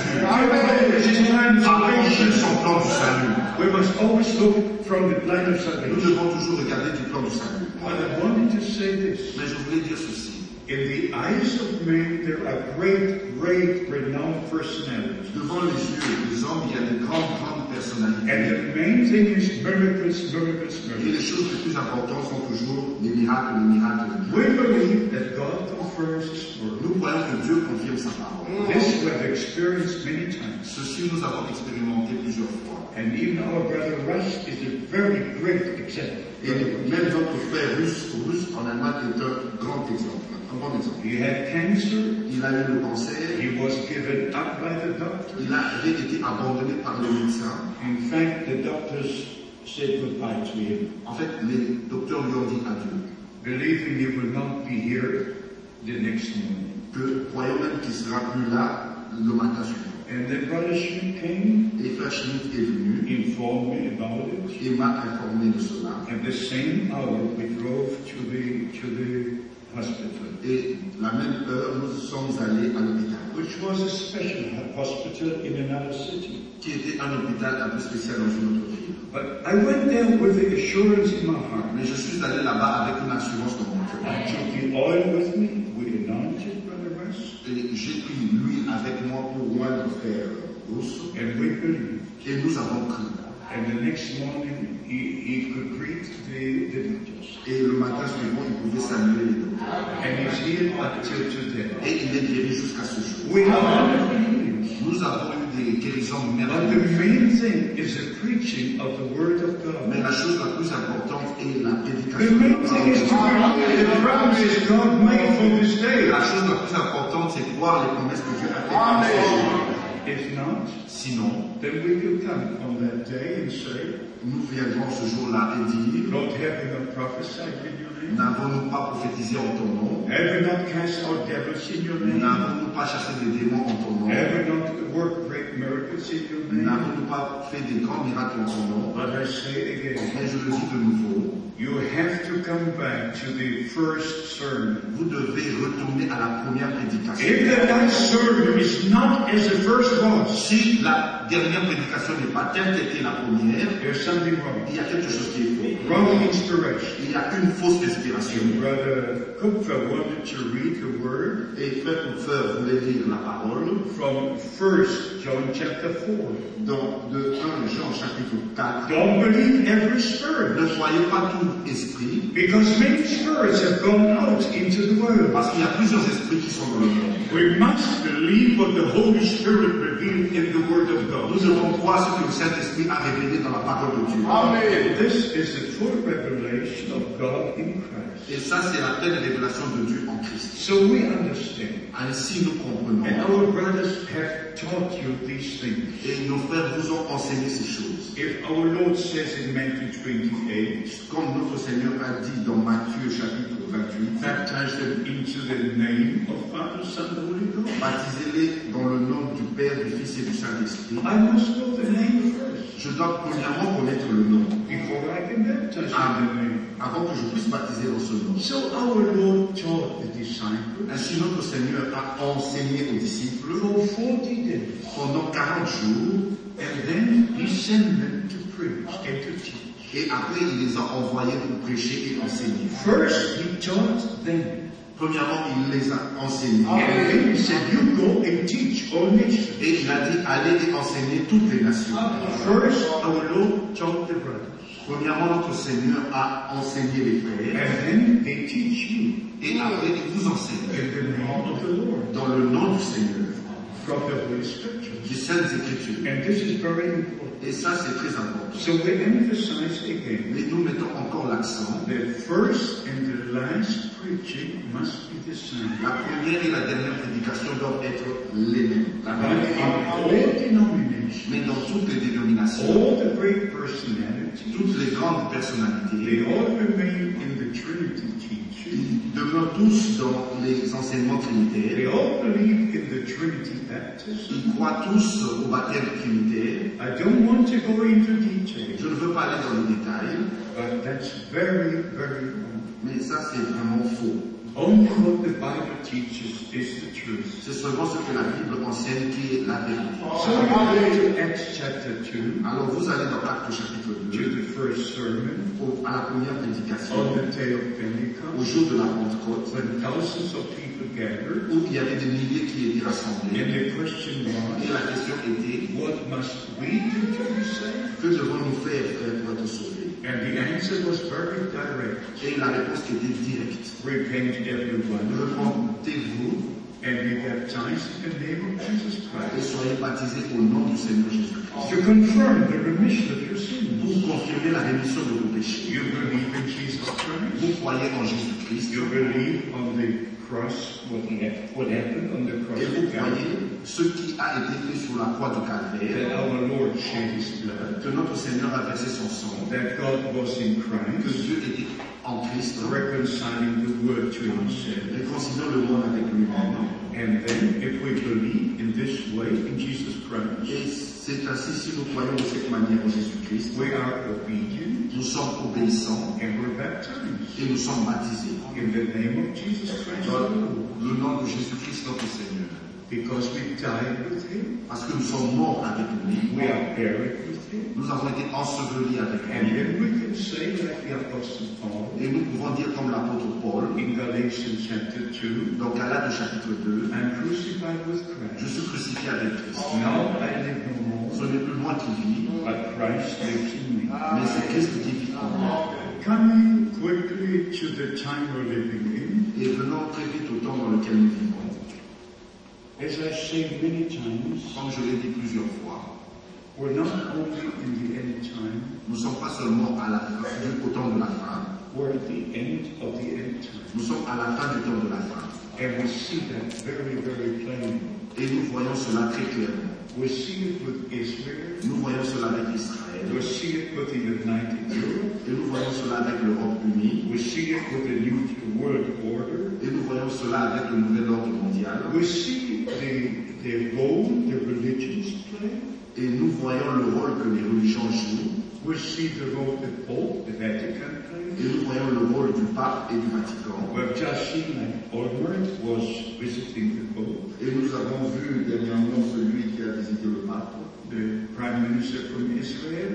His plan of accomplissent salvation. son plan du salut. We must always look from the plan of Nous salvation. devons toujours regarder du plan du salut. But I wanted to say this. Mais je voulais dire ceci. In the eyes of men, there are great, renowned personalities. Devant les yeux des hommes, il y a de grandes personnalités. And the main thing is miracles. Et les choses les plus importantes sont toujours les miracles. We believe that God confirms His word. Nous croyons que Dieu confirme sa parole. This we have experienced many times. Ceci nous avons expérimenté plusieurs fois. And even our brother Russ is a very great example. Et même notre frère russe en Allemagne est un grand exemple, un bon exemple. He had cancer. Il a eu le cancer. He was given up by the doctor. Il avait été abandonné par les médecins. In fact, the doctors said goodbye to him, En fait, les docteurs lui ont dit adieu. believing he will not be here the next morning. Que croyons même qu'il sera plus là le matin suivant. And then Brother Schmidt came, Et frère Schmidt est venu informed me about it. et m'a informé de cela. At the same hour, we drove to the hospital, Et la même heure, nous sommes allés à l'hôpital, which was a special hospital in another city. qui était un hôpital un peu spécial dans une autre ville. But I went there with the assurance in my heart. Mais je suis allé là-bas avec une assurance dans mon cœur. I took the oil with me. We anointed Brother Russ, Et j'ai pris l'huile avec moi pour moi le frère Rousseau. and we believed. Et nous avons cru. And the next morning, he could greet the doctors. Et le matin suivant, il pouvait saluer les docteurs. And he's healed until today. Et il est guéri jusqu'à ce jour. We have healings. Nous avons eu des guérisons But merveilleuses. the main thing is the preaching of the Word of God. Mais la chose la plus importante est la The prédication. main thing is to believe the promises God made for this day. La chose la plus importante, c'est croire les promesses que Dieu a faites à ce jour. If not, Sinon, then we will come on that day and say, nous viendrons ce jour-là et dire, Lord, have we not prophesied in your name? n'avons-nous pas prophétisé en ton nom? Have we not cast out devils in your name? N'avons-nous pas chassé des démons en ton nom? Have we not worked great miracles in your name? N'avons-nous pas fait des grands miracles en ton nom? But I say again, Mais je le dis de nouveau, you have to come back to the first sermon. vous devez retourner à la première prédication. If the last sermon is not as the first was, Si la dernière prédication n'est pas telle qu'était la première, there's something wrong. il y a quelque chose qui est faux. Wrong inspiration. Il y a une fausse inspiration. Brother Kupfer wanted to read the word Et frère Kupfer voulait lire la parole from 1 John chapter 4. dans de 1 Jean chapitre 4. Don't believe every spirit, Ne croyez pas tout esprit, because many spirits have gone out into the world. parce qu'il y a plusieurs esprits qui sont dans le monde. We must believe what the Holy Spirit revealed in the Word of God. God. Nous devons croire ce que le Saint-Esprit a révélé dans la parole de Dieu. Amen. This is the full revelation of God in Christ. Et ça, c'est la pleine révélation de Dieu en Christ. So we understand. Ainsi, nous comprenons. And our brothers have taught you these things. Et nos frères vous ont enseigné ces choses. If our Lord says in Matthew 28, comme notre Seigneur a dit dans Matthieu chapitre 28, baptize them into the name of Father, Son, and Holy Ghost. Baptisez-les dans le nom du Père, du Fils et du Saint-Esprit. I must know the name first. Je dois premièrement connaître le nom. Before I can baptize in the name. Avant que je puisse baptiser dans ce nom. So our Lord taught the disciples. Ainsi notre Seigneur a enseigné aux disciples For 40 days. Pendant 40 jours. And then he sent them to preach and to teach. Et après il les a envoyés pour prêcher et enseigner. First he taught them. Premièrement, il les a enseignés. And then he said, you go and teach all nations. Et il a dit, allez et enseignez toutes les nations. First, our Lord taught the brothers. Premièrement, notre Seigneur a enseigné les frères. And then they teach you. Et après, il vous enseigne. In the name of the Lord. Dans le nom du Seigneur. From the Holy Scriptures. Des Saintes Écritures. And this is very important. Et ça, c'est très important. So we emphasize again. Mais nous mettons encore l'accent. The first and the last preaching must be the same. La première et la dernière prédication doivent être les mêmes. All denominations, Mais dans toutes les dénominations, all the great personalities, toutes les grandes personnalités, they all remain in the Trinity teaching. Ils demeurent tous dans les enseignements trinitaires. They all believe in the Trinity baptism. Ils croient tous au baptême trinitaire. I don't want to go into detail. Je ne veux pas aller dans les détails. But that's very, very wrong. Mais ça, c'est vraiment faux. Only what the Bible teaches is the truth. C'est seulement ce que la Bible enseigne qui est la vérité. So we go to Acts chapter 2. Alors vous allez dans Actes chapitre 2, To the first sermon. à la première prédication, On the day of au Pentecost. jour de la Pentecôte, When thousands of people gathered. où il y avait des milliers qui étaient rassemblés. And the question Et was, la question était, what must we do to be saved? que devons-nous faire, frères, pour être sauvés? And the answer was very direct. Et la réponse était directe. Repent everyone Repentez-vous and be baptized in the name of Jesus et Christ soyez baptisés au nom du Seigneur Jésus-Christ. to confirm the remission of your sins. Pour confirmer la rémission de vos péchés. You believe in Jesus Christ. Vous croyez en Jésus-Christ. You believe on the cross, what happened on the cross Et vous of Calvary. croyez ce qui a été fait sur la croix du Calvaire. That our Lord shed His blood. Que notre Seigneur a versé son sang. That God was in Que Christ, Dieu était en Christ. reconciling the world to Himself. Réconciliant le monde avec lui-même. And then, if we believe in this way in Jesus Christ, Et c'est ainsi, si nous croyons de cette manière en Jésus-Christ, we are obedient nous sommes obéissants and we're baptized et nous sommes baptisés. in the name of Jesus Christ, Dans our Lord. le nom de Jésus-Christ, notre Seigneur. Because we died with Him, Parce que nous sommes morts avec lui. we are buried with Him, Nous avons été ensevelis avec and lui. then we can say, like the Apostle Paul Et nous pouvons dire comme l'apôtre Paul, in Galatians chapter 2, dans Galates chapitre 2, I'm crucified with je Christ. suis crucifié avec Christ. Now I live no more, Ce n'est plus moi qui vis, but Christ lives in me. mais c'est Christ qui vit en moi. Coming quickly to the time we're living in, Et venons très vite au temps dans lequel nous vivons. as I say many times, Comme je l'ai dit plusieurs fois, we're not only in the end time, nous ne sommes pas seulement à la fin, au temps de la fin, we're at the end of the end time. nous sommes à la fin du temps de la fin. And we see that very, very plainly. Et nous voyons cela très clairement. We see it with Israel, Nous voyons cela avec Israël. we see it with the United Europe, Et nous voyons cela avec l'Europe unie. we see it with the new world order, Et nous voyons cela avec le nouvel ordre mondial. we see the role the religions play, Et nous voyons le rôle que les religions jouent. we see the role the Pope, the Vatican Et plays. nous voyons le rôle du pape et du Vatican. We've just seen that Olmert was visiting the Pope, Et nous avons vu dernièrement celui qui a visité le pape, the Prime Minister from Israel,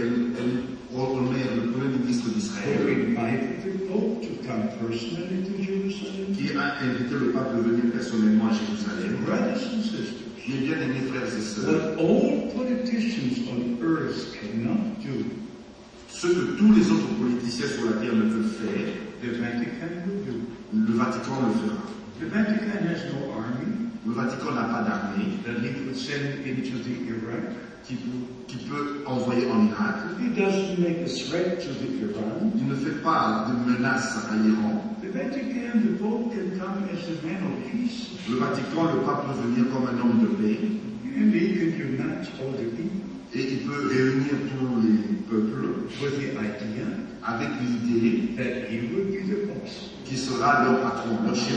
Olmert, le premier ministre who d'Israël, invited the Pope to come personally to Jerusalem. qui a invité le pape de venir personnellement à Jérusalem. Brothers and sisters, Mes bien-aimés frères et sœurs, what all politicians on earth cannot do, ce que tous les autres politiciens sur la terre ne peuvent faire, the Vatican will do. le Vatican le fera. The Vatican has no army Le Vatican n'a pas d'armée that he could send into the Iraq qui peut envoyer en Irak. He doesn't make a threat to the Iran. Il ne fait pas de menace à l'Iran. The Vatican, the Pope can come as a man of peace. Le Vatican, le pape peut venir comme un homme de paix. And he can unite all the people. Et il peut réunir tous les peuples with the idea avec l'idée that he will be the boss. Qui sera leur patron, leur chef.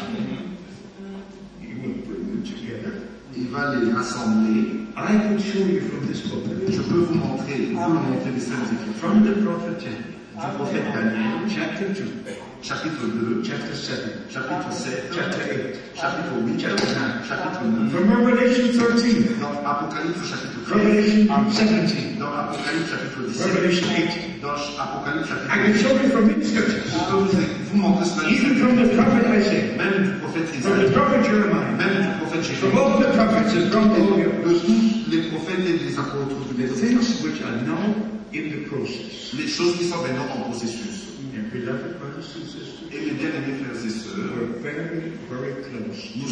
He will bring them together. Il va les rassembler. I could show you from this book. Je peux vous montrer les Saintes Écritures. From the prophet Du prophète Daniel, chapter 2, chapitre 2, chapter 7, chapitre 7, chapter 8, chapitre 8, chapter 9, chapitre 9, from Revelation 13, dans Apocalypse chapitre 13, Revelation 17, dans Apocalypse chapitre 17, Revelation 18. dans Apocalypse I chapitre can 18. show you from many scriptures. Je peux vous montrer cela. Even from the prophet Isaiah, Même du prophète from the Isaïe, prophet Jeremiah, même du prophète from Jérémie, all the prophets and from the Holy de tous les prophètes et les apôtres, the things which are now in the process. les choses qui sont maintenant en processus. And beloved brothers and sisters, Et mes bien-aimés frères et sœurs, we're very, very close. nous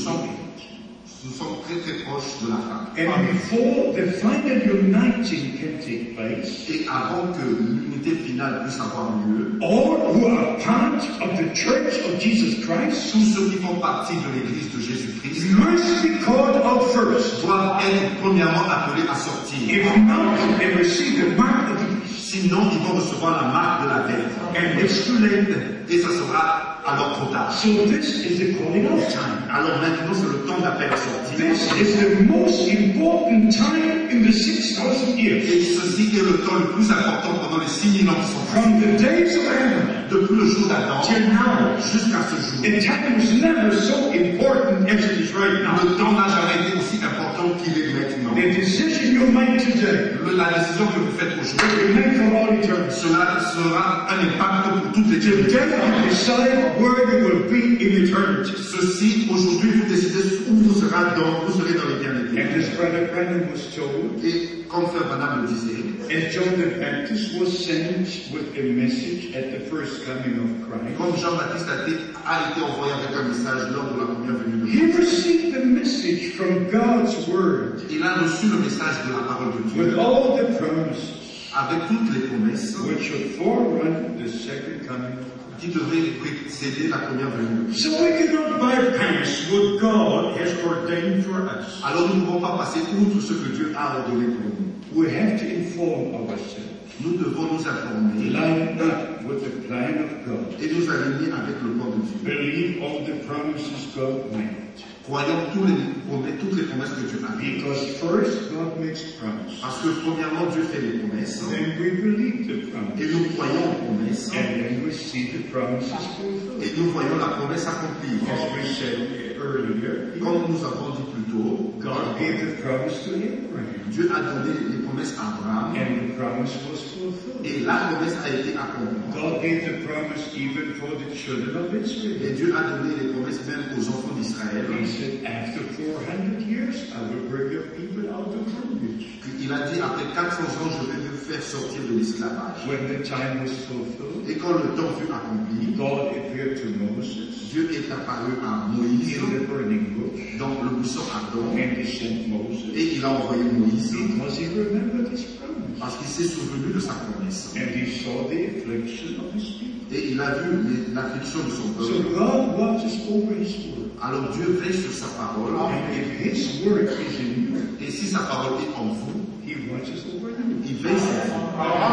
sommes très très proches de la fin. And before the final uniting can take place, Et avant que l'unité finale puisse avoir lieu, all who are part of the Church of Jesus Christ tous ceux qui font partie de l'Église de Jésus-Christ must be called out first. doivent être premièrement appelés à sortir. If not, they receive the mark of the beast. Sinon, ils vont recevoir la marque de la bête. And it's too late then. Et ça sera alors trop tard. So this is the calling out time. Alors maintenant, c'est le temps d'appel à sortir. This is the most important time in the 6,000 years. Et ceci est le temps le plus important pendant les 6000 ans qui sont From the days of Adam depuis le jour d'Adam till now. jusqu'à ce jour. And time was never so important as it is right now. Le temps n'a jamais été aussi important qu'il est maintenant. The decision you make today La décision que vous faites aujourd'hui, will make for all eternity. cela sera un impact pour toute l'éternité. Today you decide where you will be in eternity. Ceci, aujourd'hui, vous décidez où vous serez dans l'éternité. And as Brother Branham was told, Et comme Frère Branham le disait, and John the Baptist was sent with a message at the first coming of Christ, comme Jean-Baptiste a été envoyé avec un message lors de la première venue de he Christ, received the message from God's Word il a reçu le message de la parole de with Dieu all the promises avec toutes les promesses which should forerun the second coming of Christ. qui devraient précéder la première venue de Christ. So we cannot bypass what God has ordained for us. Alors nous ne pouvons pas passer outre ce que Dieu a ordonné pour nous. We have to inform ourselves, Nous devons nous informer line up with the plan of God, et nous aligner avec le plan de Dieu. believe all the promises God made. Croyons toutes les promesses que Dieu a faites. Because first God makes promises, Parce que premièrement, Dieu fait les promesses then we believe the et promise, nous croyons aux promesses and then we see the promises fulfilled. et nous voyons la promesse accomplie. As we said earlier, Comme nous avons dit plus tôt, God gave the promise to Abraham, Dieu a donné les promesses à Abraham and the promise was fulfilled. et la promesse a été accomplie. God gave the promise even for the children of Et Israel. Dieu a donné les promesses même aux enfants d'Israël. He said, after 400 years, I will bring your people out of bondage. Il a dit, après 400 ans, je vais vous faire sortir de l'esclavage. When the time was fulfilled, Et quand le temps fut accompli, God appeared to Moses Dieu est apparu à Moïse in the burning bush, dans le buisson ardent and he sent Moses et il a envoyé Moïse because he remembered his promise. parce qu'il s'est souvenu de sa promesse. And he saw the affliction of his people. Et il a vu l'affliction de son So peuple. God watches over his word. Alors Dieu veille sur sa parole. And if his word is in you, Et si sa parole est en vous, he watches over you. il veille sur vous.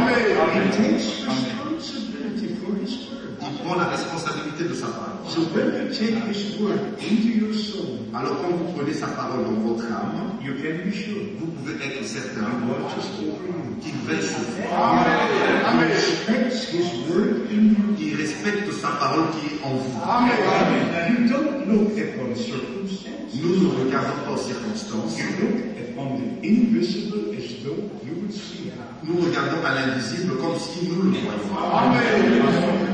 He takes responsibility for his word. Il prend la responsabilité de sa parole. So when you take his word into your soul, Alors quand vous prenez sa parole dans votre âme, you can be sure vous pouvez être he certain watches over you. qu'il veille sur vous. He respects his word in you. Il respecte sa parole qui est en vous. You don't look upon circumstance. Nous ne regardons pas aux circonstances. You look upon the invisible as though you would see it. Nous regardons à l'invisible comme si nous le voyions.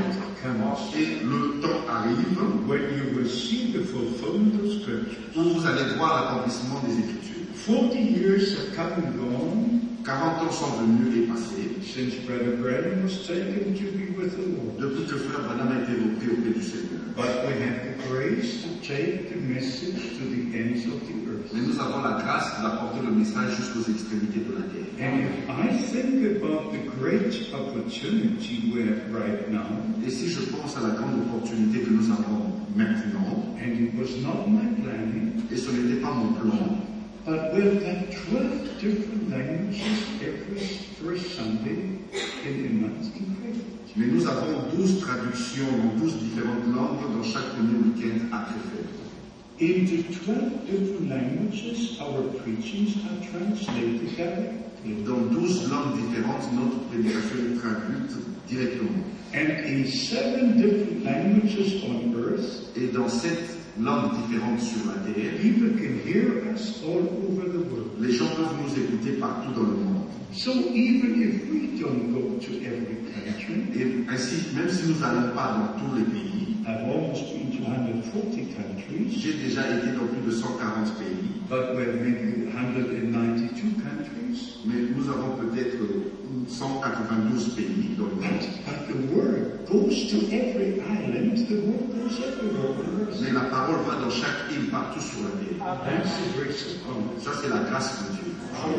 Et le temps arrive When you will see the fulfillment of Scripture. où vous allez voir l'accomplissement des Écritures. 40 years have come and gone 40 ans sont venus et passés since Brother Branham was taken to be with the Lord. depuis que Frère Branham a été repris auprès du Seigneur. But we have the grace to take the message message to the ends of the earth. Mais nous avons la grâce d'apporter le message jusqu'aux extrémités de la terre. And if I think about the great opportunity we have right now, Et si je pense à la grande opportunité que nous avons maintenant, and it was not my planning, et ce n'était pas mon plan, but we'll have 12 different languages every first Sunday in the month in Crayford. mais nous avons 12 traductions dans 12 différentes langues dans chaque premier week-end à Crayford. In the 12 different languages, our preachings are translated directly. Dans 12 langues différentes, notre prédication est traduite directement. And in 7 different languages on earth, Et dans 7 langues différentes sur la terre, people can hear us all over the world. les gens peuvent nous écouter partout dans le monde. So even if we don't go to every country, Et ainsi, même si nous n'allons pas dans tous les pays, I've almost been to 140 countries, j'ai déjà été dans plus de 140 pays, but we're maybe 192 countries. mais nous avons peut-être 192 pays dans le monde. But the word goes to every island, the word goes everywhere on earth. Mais la parole va dans chaque île, partout sur la terre. That's the grace of God. Ça, c'est la grâce de Dieu.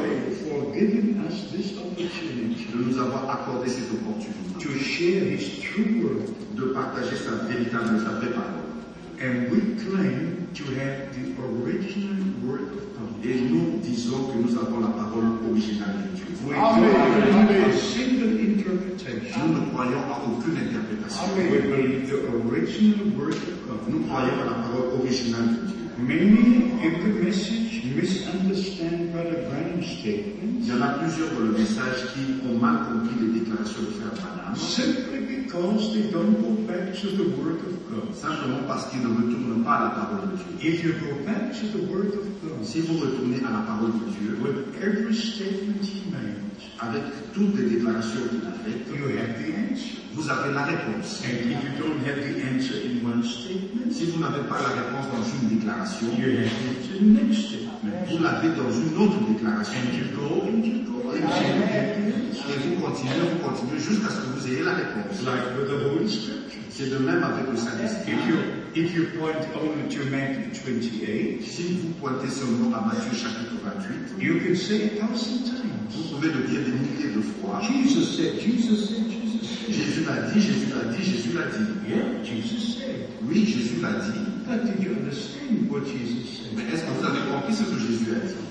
For giving us this opportunity De nous avoir accordé cette opportunité to share His true word. de partager sa vraie parole. And we claim to have the original word of God. Et nous disons que nous avons la parole originale de Dieu. We don't have a single interpretation. Nous ne croyons à aucune interprétation. We believe the original word of God. Nous croyons à la parole originale de Dieu. Many in the message misunderstand Brother Branham's statements Il y en a plusieurs dans le message qui ont mal compris les déclarations de Frère Branham, simply because they don't go back to the word of God. simplement parce qu'ils ne retournent pas à la parole de Dieu. If you go back to the word of God, Si vous retournez à la parole de Dieu, with every statement He made, avec toutes les déclarations qu'il a faites, you have the answer. vous avez la réponse. And if you don't have the answer in one statement, Si vous n'avez pas la réponse dans une déclaration, you have it in the next statement. vous l'avez dans une autre déclaration. And you go and you go until you have the answer. Et vous continuez jusqu'à ce que vous ayez la réponse. Like with the Holy Scripture. C'est de même avec le Saint-Esprit. If you point only to Matthew 28, Si vous pointez seulement à Matthieu chapitre 28, you can say 1,000 times. vous pouvez le dire des milliers de fois. Jesus said, Jesus said, Jesus said. Jésus l'a dit, Jésus l'a dit, Jésus l'a dit. Yeah, Jesus said. Oui, Jésus l'a dit. But did you understand what Jesus said? Mais est-ce que vous avez compris ce que Jésus a dit?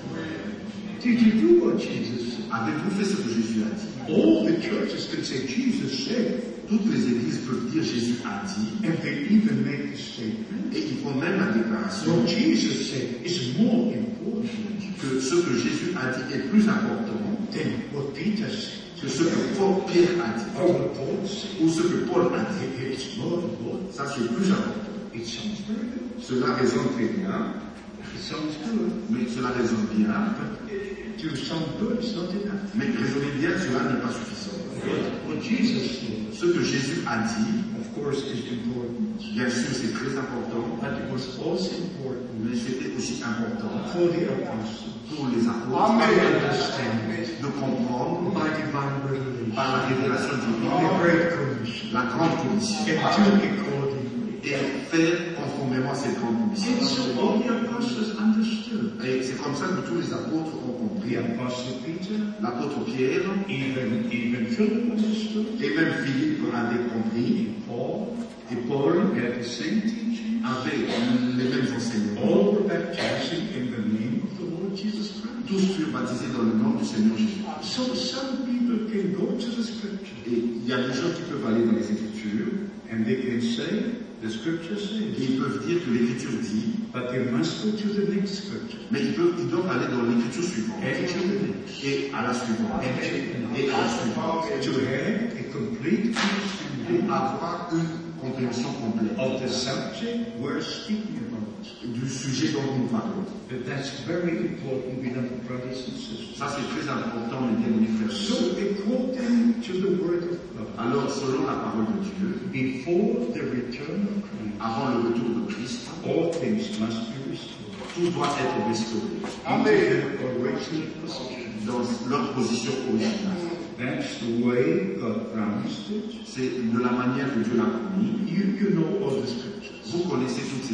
Did you do what Jesus said? Avez-vous fait ce que Jésus a dit? All the churches can say Jesus said, Toutes les églises peuvent dire Jésus a dit, and they even make the statement. et ils font même la déclaration What Jesus said is more important que ce que Jésus a dit est plus important than what Peter said. que ce que Pierre a dit, Or what Paul said. ou ce que Paul a dit. It's more important. Ça, c'est plus important. It sounds very good. Cela résonne très bien, It sounds good. mais cela résonne bien, But to sound good is not enough. mais raisonner bien, cela n'est pas suffisant. What Jesus said, Ce que Jésus a dit, of course, is important. bien sûr, c'est très important, But it was also important mais c'était aussi important for the apostles pour les to apôtres understand de comprendre by divine revelation par la révélation the divine Great Commission la grande commission and do accordingly. et faire conformément à cette grande commission. And so all the apostles understood. Et c'est comme ça que tous les apôtres ont compris. The apostle Peter, L'apôtre Pierre even Philip understood. et même Philippe avait compris, Paul et Paul had the same teaching. avaient les mêmes enseignements. All were baptizing in the name of the Lord Jesus Christ. Tous furent baptisés dans le nom du Seigneur Jésus. So some people can go to the scripture Et il y a des gens qui peuvent aller dans les Écritures and they can say, the scripture et says, ils peuvent dire que l'Écriture dit, but they must go to the next scripture mais ils doivent aller dans l'Écriture suivante and to the next et à la suivante and to the next et à la suivante to have a complete understanding pour avoir une compréhension complète of the subject we're speaking about. du sujet dont nous parlons. But that's very important, beloved brothers and sisters. Ça c'est très important, mes bien-aimés frères. So according to the word of God, Alors, selon la parole de Dieu, before the return of Christ, avant le retour de Christ, all things must be restored tout doit être restauré into their original position. dans leur position originale. That's the way God promised it. C'est de la manière que Dieu l'a promis. You know all the scriptures. Vous connaissez toutes ces écritures.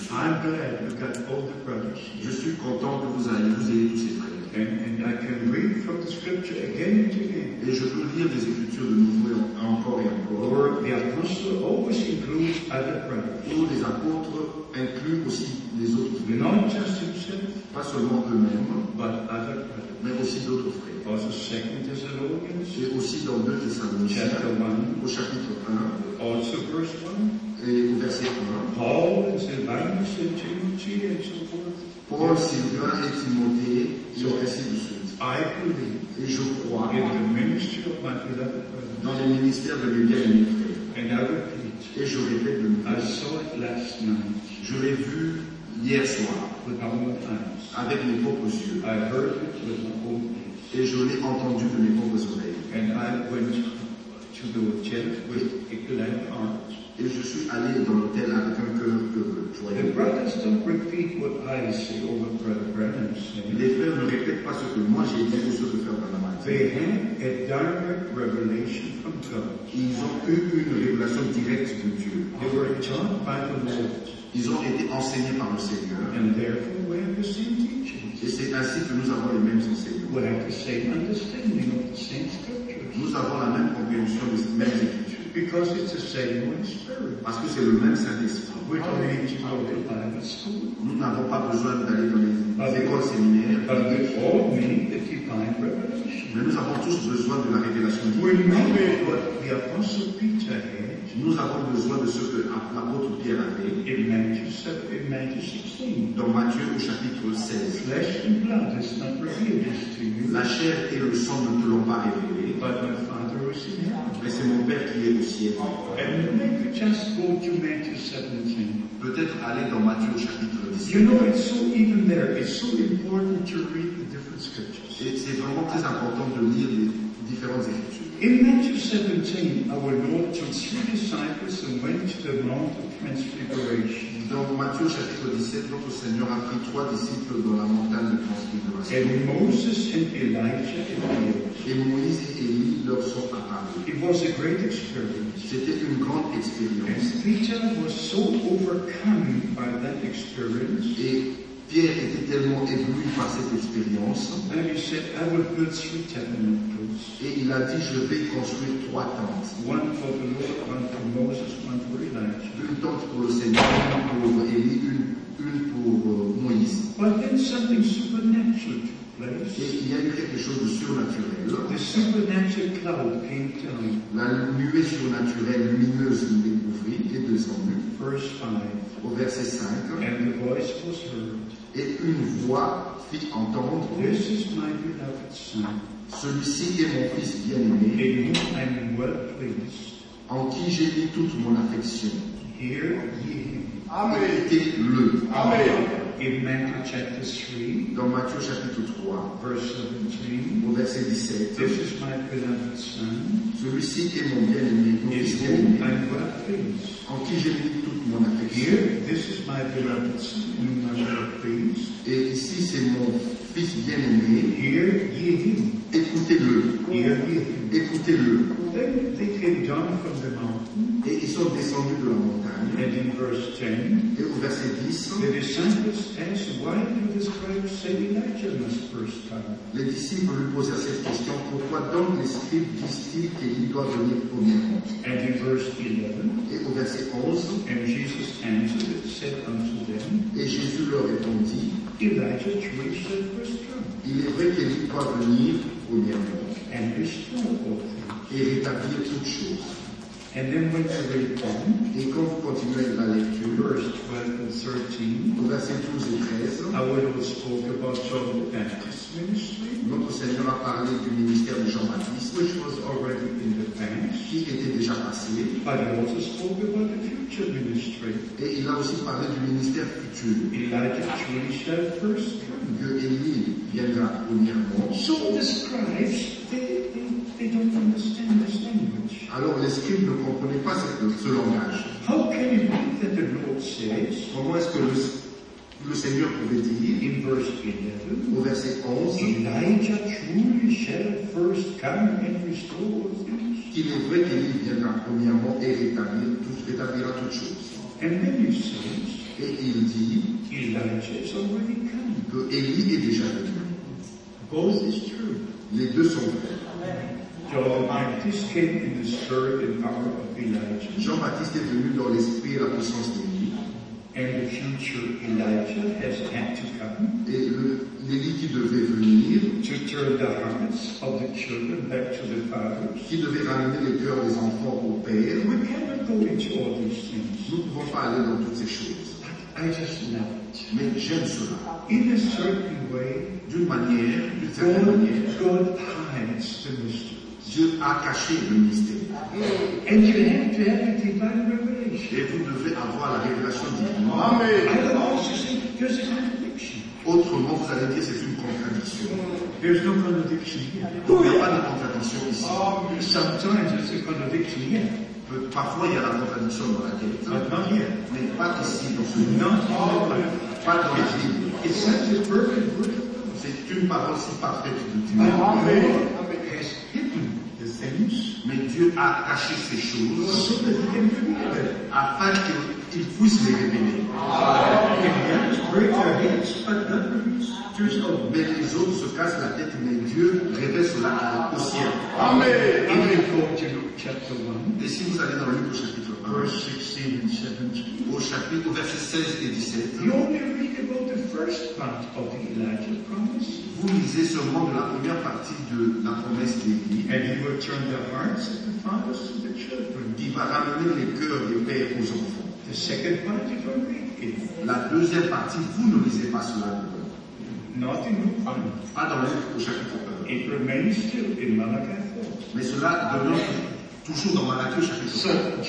I'm glad you got all the brothers. Je suis content que vous ayez tous ces frères. And I can read from the scripture again and again. Et je peux lire des Écritures de nouveau encore et encore. Or the apostle always includes other brothers. Où les apôtres incluent aussi les autres frères. Not just himself, pas seulement eux-mêmes, but other brothers. Mais aussi d'autres frères. Also 2 Thessalonians, et aussi dans 2 Thessaloniciens, au chapitre 1, also verse 1, et au verset 1, Paul and Silvanus and Timothy and so forth. Paul, Sylvain et Timothée, et ainsi de suite. I believe et je crois in the ministry of my beloved brothers. Dans les ministères de mes bien-aimés frères. And I repeat, et je répète de nouveau. I saw it last night. Je l'ai vu hier soir. With my own eyes. Avec mes propres yeux. I heard it with my own ears. Et je l'ai entendu de mes propres oreilles. And I went to the hotel with a glad heart. Et je suis allé dans l'hôtel avec un cœur joyeux. The brothers don't repeat what I say or what Brother Branham said. Les frères ne répètent pas ce que moi j'ai dit ou ce que Frère Branham a dit. They had a direct revelation from God. Ils ont eu une révélation directe de Dieu. They were taught by the Lord. Ils ont été enseignés par le Seigneur. And therefore we have the same teaching. Et c'est ainsi que nous avons les mêmes enseignements. We have the same understanding of the same scriptures. Nous avons la même compréhension des mêmes Écritures. Because it's the same Holy Spirit. Parce que c'est le même Saint-Esprit. We don't need to go to Bible school. Nous n'avons pas besoin d'aller dans les écoles séminaires. But we all need the divine revelation. Mais nous avons tous besoin de la révélation We divine. need what the Apostle Peter had. Nous avons besoin de ce que l'apôtre Pierre avait. In Matthew 16. Dans Matthieu au chapitre 16. Flesh and blood has not revealed this to you. La chair et le sang ne te l'ont pas révélé. But my Father is in heaven. Mais c'est mon Père qui est au ciel. And maybe just go to Matthew 17. Peut-être aller dans Matthieu au chapitre 17. You know, it's so even there. It's so important to read the different scriptures. Et c'est vraiment très important de lire les différentes Écritures. In Matthew 17, our Lord took 3 disciples and went to the Mount of Transfiguration. Dans Matthieu chapitre 17, notre Seigneur a pris 3 disciples dans la montagne de transfiguration. And Moses and Elijah appeared. Et Moïse et Élie leur sont apparus. It was a great experience. C'était une grande expérience. And Peter was so overcome by that experience. Et Pierre était tellement ébloui par cette expérience. And he said, I will build 3 tabernacles. Et il a dit, je vais construire 3 tentes. One for the Lord, one for Moses, one for Elijah. Une tente pour le Seigneur, une pour Élie, une pour Moïse. But then something supernatural took place. Et il y a eu quelque chose de surnaturel. The supernatural cloud came down. La nuée surnaturelle lumineuse nous découvrit et descendue. Verse 5. Au verset 5. And the voice was heard. Et une voix fit entendre. This is my beloved Son. Celui-ci est mon fils bien-aimé. In whom I am well pleased. En qui j'ai mis toute mon affection. Hear ye him. Écoutez-le. In Matthew chapter 3, dans Matthieu chapitre 3, verse 17, au verset 17, this is my beloved Son, celui-ci est mon bien-aimé, mon in fils whom bien-aimé, I am well pleased. en qui j'ai mis toute mon affection. Here, this is my beloved Son, in whom I am well pleased. Et ici, c'est mon fils bien-aimé. Hear ye him. Écoutez-le. Hear ye him. Écoutez-le. Then they came down from the mountain. Et ils sont descendus de la montagne. And in verse 10, Et au verset 10, the disciples asked, why do the scribes say Elijah must first come? les disciples lui posèrent cette question, pourquoi donc les scribes disent-ils qu'il doit venir premièrement? And in verse 11, Et au verset 11, and Jesus answered and said unto them, et Jésus leur répondit, Elijah truly shall first come, il est vrai qu'Élie doit venir premièrement and restore all things. et rétablir toutes choses. And then when you read on, Et quand vous continuez la lecture, verse 12 and 13, au verset 12 et 13, our Lord spoke about John the Baptist's ministry, notre Seigneur a parlé du ministère de Jean-Baptiste, which was already in the past, qui était déjà passé, but he also spoke about the future ministry. et il a aussi parlé du ministère futur, Elijah truly shall first come. que Élie viendra premièrement. So the scribes, they don't understand this language. Alors les scribes ne comprenaient pas ce langage. How can it be that the Lord says, Comment est-ce que le Seigneur pouvait dire, in verse 11, au verset 11, Elijah truly shall first come and restore all things? qu'il est vrai qu'Élie viendra premièrement et rétablira toutes choses. And then he says, Et il dit que Élie est déjà venu. Both is true. Les deux sont vrais. John the Baptist came in the spirit and power of Elijah. Jean-Baptiste est venu dans l'esprit et la puissance d'Élie. And the future Elijah has had to come. Et l'Élie qui devait venir, to turn the hearts of the children back to the fathers. Qui devait ramener les cœurs des enfants au Père. We cannot go into all these things. Nous ne pouvons pas aller dans toutes ces choses. I just love it. Mais j'aime cela. In a certain way, d'une certaine manière, God hides the mystery. Dieu a caché le mystère. And you have to have a divine revelation. Et vous devez avoir la révélation divine. Amen. I would also say there's a contradiction. Autrement, vous allez dire c'est une contradiction. There's no contradiction here. Il n'y a pas de contradiction ici. Sometimes there's a contradiction here. Parfois, il y a la contradiction dans la tête. But not here. Mais pas ici, dans ce livre. Pas dans les livres. It says the perfect word. C'est une parole si parfaite de Dieu. Has hidden the things. Mais Dieu a caché ces choses afin qu'il puisse les révéler. Mais les autres se cassent la tête, mais Dieu révèle cela au ciel. Amen. Et si vous allez dans Luc au chapitre 1, au verset 16 et 17, vous lisez seulement de la première partie de la promesse d'Élie. Qui va ramener les cœurs des pères aux enfants. La deuxième partie, vous ne lisez pas cela. Pas dans Luc au chapitre 1. Mais cela demeure toujours dans Malachie au chapitre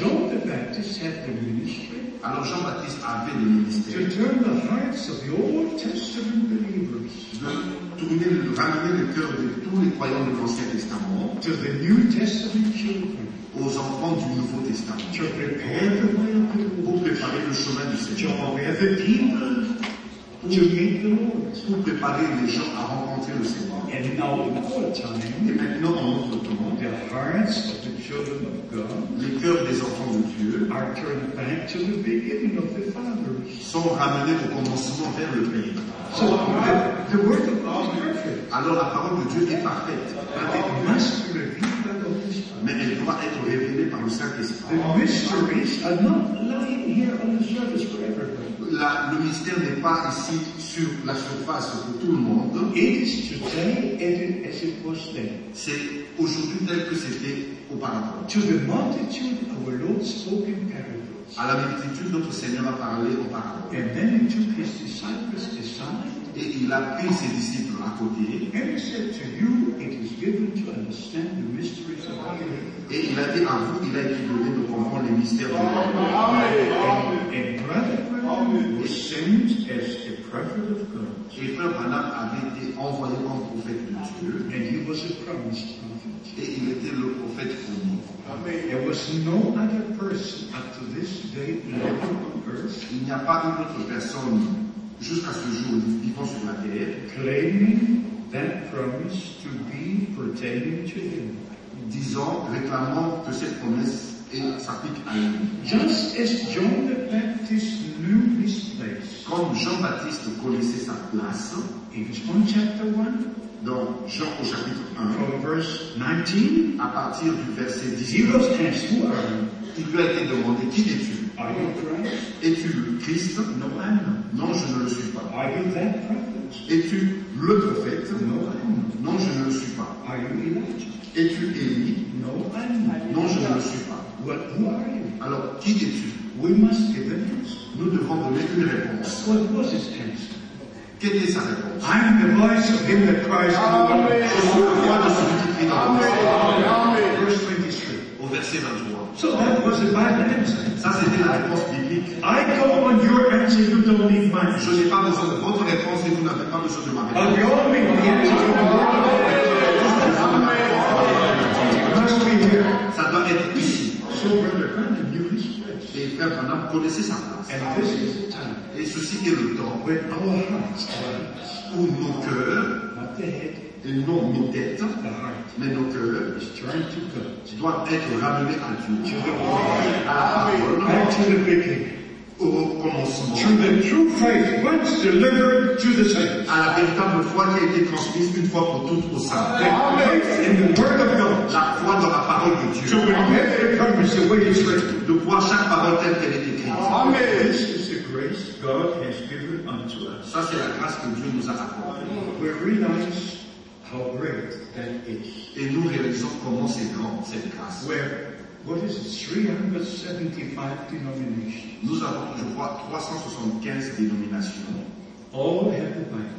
1. Alors Jean-Baptiste avait le ministère de ramener le cœur de tous les croyants de l'Ancien Testament aux enfants du Nouveau Testament pour préparer le chemin du Seigneur, pour préparer les gens à rencontrer le Seigneur. Et maintenant, en notre temps, les cœurs des enfants de Dieu sont ramenés au commencement vers le Père. Alors la parole de Dieu est parfaite, mais elle doit être révélée par le Saint-Esprit. Le mystère n'est pas ici sur la surface pour tout le monde. C'est aujourd'hui tel que c'était auparavant. À la multitude, notre Seigneur a parlé auparavant. Et il a pris ses disciples à côté. Et il a dit à vous, il a été donné de comprendre les mystères de Dieu. Et frère Branham avait été envoyé comme prophète de Dieu. Et il était le prophète promis. Il n'y a pas une autre personne jusqu'à ce jour vivant sur la terre disant, réclamant que cette promesse s'applique à lui. Just as John the Baptist knew his place. Comme Jean-Baptiste connaissait sa place. In John chapter 1. Dans Jean au chapitre 1. From verse 19. À partir du verset 19. He was asked, who are you? Il lui a été demandé, qui es-tu? Are you Christ? Es-tu le Christ? No, I'm not. Non, je ne le suis pas. Are you that prophet? Es-tu le prophète? No, I'm not. Non, je ne le suis pas. Are you Elijah? Es-tu Élie? No, I'm not. Non, je ne le suis pas. Who are you? Alors, qui es-tu? We must give an answer. Nous devons donner une réponse. What was his answer? Quelle est sa réponse? I'm the voice of him that cries to the Lord. Je suis la voix de celui qui crie dans le ciel. Verse 23. Au verset 23. So that was the Bible answer. Ça, c'était la réponse biblique. I don't want your answer, you don't need mine. Je n'ai pas besoin de votre réponse et vous n'avez pas besoin de ma réponse. You all need the answer to the word. Must be here. Ça doit être ici. So Brother Branham knew his place. Et frère Branham connaissait sa place. And this is the time. Et ceci est le temps When our hearts are où nos cœurs, not the head, et non nos têtes, the heart, mais nos cœurs is turned to God. doivent être ramenés à Dieu, To the à la parole, back to the beginning. au commencement, to the true faith once delivered to the saints. À la véritable foi qui a été transmise une fois pour toutes aux saints. The faith in the word of God. La foi dans la parole de Dieu. To believe the promise the way it's written. De croire chaque parole telle qu'elle est écrite. This is the grace God has given unto us. Ça, c'est la grâce que Dieu nous a accordée. We realize how great that is. Et nous réalisons comment c'est grand, cette grâce. Where, what is it, 375 denominations. Nous avons, je crois, 375 dénominations. All have the Bible.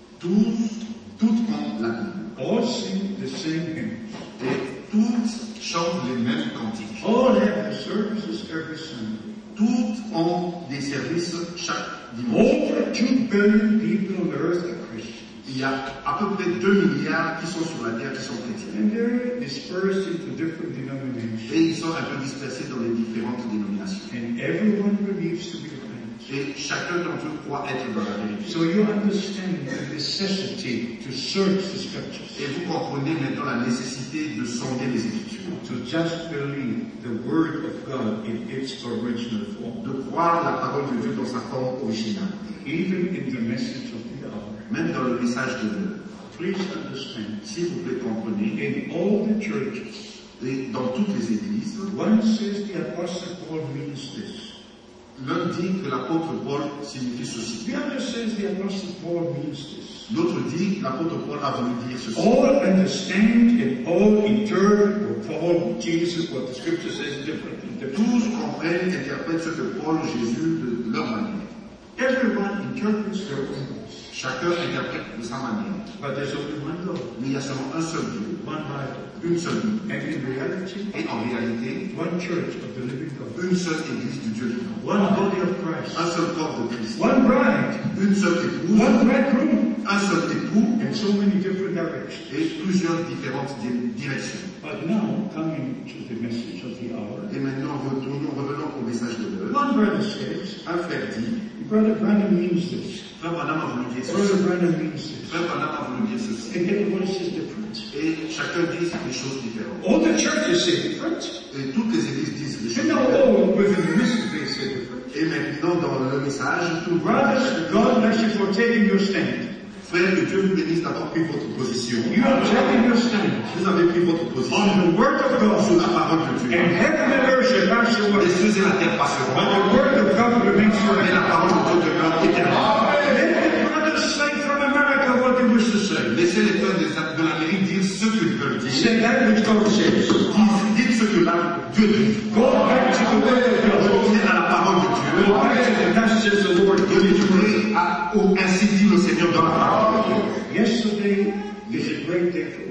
Toutes ont la Bible. All sing the same hymns. Et toutes chantent les mêmes cantiques. All have the services every Sunday. Toutes ont des services chaque dimanche. Over 2 billion people on earth are Christians. Il y a à peu près 2 milliards qui sont sur la terre qui sont chrétiens. And they're dispersed into different denominations. Et ils sont un peu dispersés dans les différentes dénominations. And everyone believes to be repentance. Et chacun d'entre eux croit être dans la vérité. So you understand the necessity to search the scriptures. Et vous comprenez maintenant la nécessité de sonder les Écritures. To just believe the word of God in its original form. De croire la parole de Dieu dans sa forme originale. Even in the message of the hour. Même dans le message de l'heure. Please understand. S'il vous plaît, comprenez. In all the churches. Et dans toutes les églises. One says the Apostle Paul means this. L'un dit que l'apôtre Paul signifie ceci. The other says the Apostle Paul means this. L'autre dit que l'apôtre Paul a voulu dire ceci. All understand and all interpret what Paul, Jesus, what the scripture says differently. Tous comprennent et interprètent ce que Paul, Jésus, de leur manière. Everyone interprets their own ways. Chacun interprète de sa manière. But there's only one Lord. Mais il y a seulement un seul Dieu. One Bible. Une seule Bible. And in reality, Et en réalité, one church of the living God. une seule église du Dieu vivant. One body of Christ. Un seul corps de Christ. One bride. Une seule épouse. One bridegroom. Un seul époux. And so many different directions. Et plusieurs différentes directions. But now, coming to the message of the hour. Et maintenant, revenons au message de l'heure. One brother says, Un frère dit, Brother Branham means this. Frère Branham a voulu dire Brother ceci. Branham means this. Frère Branham a voulu dire ceci. And everyone says different. Et chacun dit des choses différentes. All the churches say different. Et toutes les églises disent des choses And now différentes. all within the message they say different. Et maintenant, dans le message, tout Brothers, God bless you for taking your stand. Frère, que Dieu vous bénisse d'avoir pris votre position. You have taken your stand Vous avez pris votre position on the word of God. sur la parole de Dieu. And heaven and earth shall pass away. Les cieux et la terre But passeront, the word of God remains mais forever. la parole de Dieu demeure éternelle. Let the brothers say from America what they wish to say. Laissez les frères de l'Amérique dire ce qu'ils veulent dire. Say that which God says. Dites ce que là, Dieu dit. Go back to the word of God. Retournez à la parole de Dieu. Go back to the passages the Lord gives you. Retournez ainsi dit le Seigneur dans la parole de Dieu. Yesterday was a great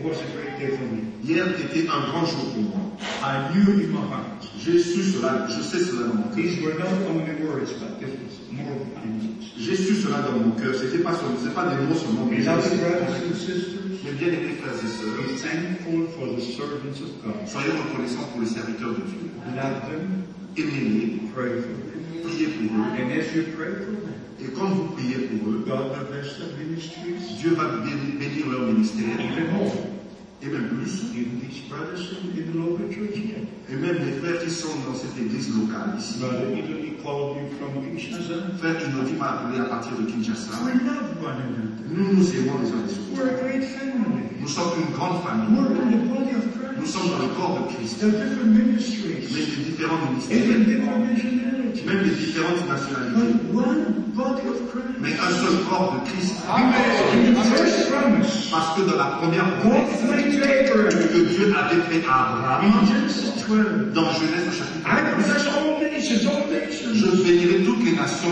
day for me. Hier était un grand jour pour moi. I knew in my heart. J'ai su cela, je sais cela dans mon cœur. These were not only words, but there was more behind it. J'ai su cela dans mon cœur. C'est pas des mots seulement. Mais Beloved brothers and sisters, mes bien-aimés frères et sœurs, be thankful for the servants of God. soyons reconnaissants pour les serviteurs de Dieu. Love them, Aimez-les, pray for them. priez pour eux. And as you pray for them, Et quand vous priez pour eux, God will bless their ministries Dieu va bénir leur ministère. even more. Et même plus. Even these brothers in the local church here. Et même les frères qui sont dans cette église locale ici. Brother Italy called me from Kinshasa. Frère Inodi m'a appelé à partir de Kinshasa. We love one another. Nous nous aimons les uns les autres. We're a great family. Nous sommes une grande famille. We're in the body of Nous Christ. sommes dans le corps de Christ. There are different ministries. Mais les différents ministères, Even different nationalities. même les différentes nationalités. But one body of Christ. Mais un seul corps de Christ. In the first promise, Parce que dans la première God promesse made to Abraham. que Dieu avait fait à Abraham, In Genesis 12. dans Genèse au chapitre I 12, bless all nations, all nations. je bénirai toutes les nations,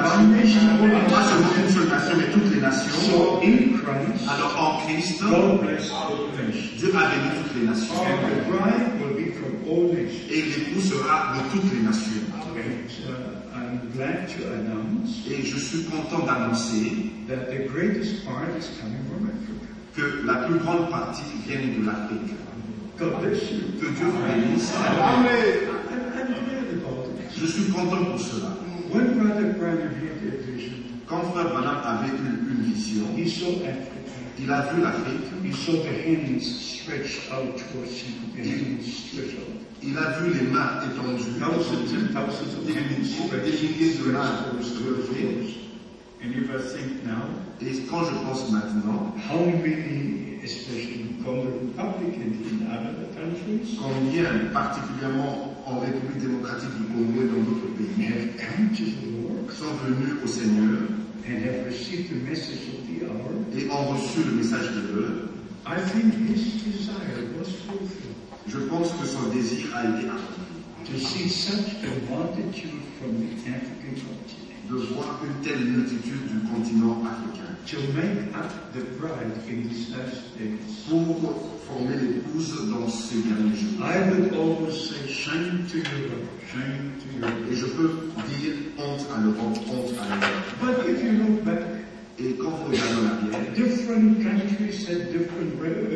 pas seulement une seule nation, mais toutes les nations. So in Christ, Alors en Christ, God bless all nations. Dieu a béni toutes les nations. And the bride will be from all nations. Et l'époux sera de toutes les nations. And I'm glad to announce Et je suis content d'annoncer that the greatest part is coming from Africa. que la plus grande partie vient de l'Afrique. God bless you. Que Dieu vous bénisse. I'm glad about it. Je suis content pour cela. When Brother Branham had a vision, Quand Frère Branham avait eu une vision, he saw Africa Il a vu l'Afrique. He saw the hands stretched out towards him, the hands stretched out. Il a vu les mains étendues. Thousands and thousands of hands stretched. Des milliers de mains relevées. And if I think now, et quand je pense maintenant, how many, especially in Congo Republic and in other countries, combien, particulièrement en République démocratique du Congo et dans d'autres pays, have come to the Lord, sont venus au Seigneur and have received the message of the hour, et ont reçu le message de l'heure. I think his desire was fulfilled. Je pense que son désir a été accompli. To see such a multitude from the African continent. De voir une telle multitude du continent africain. To make up the bride in these last days. Pour former l'épouse dans ces derniers jours. I would always say, shame to Europe, shame to Europe. Et je peux dire honte à l'Europe, honte à l'Europe. But if you look back, et quand vous regardez en arrière, different countries had different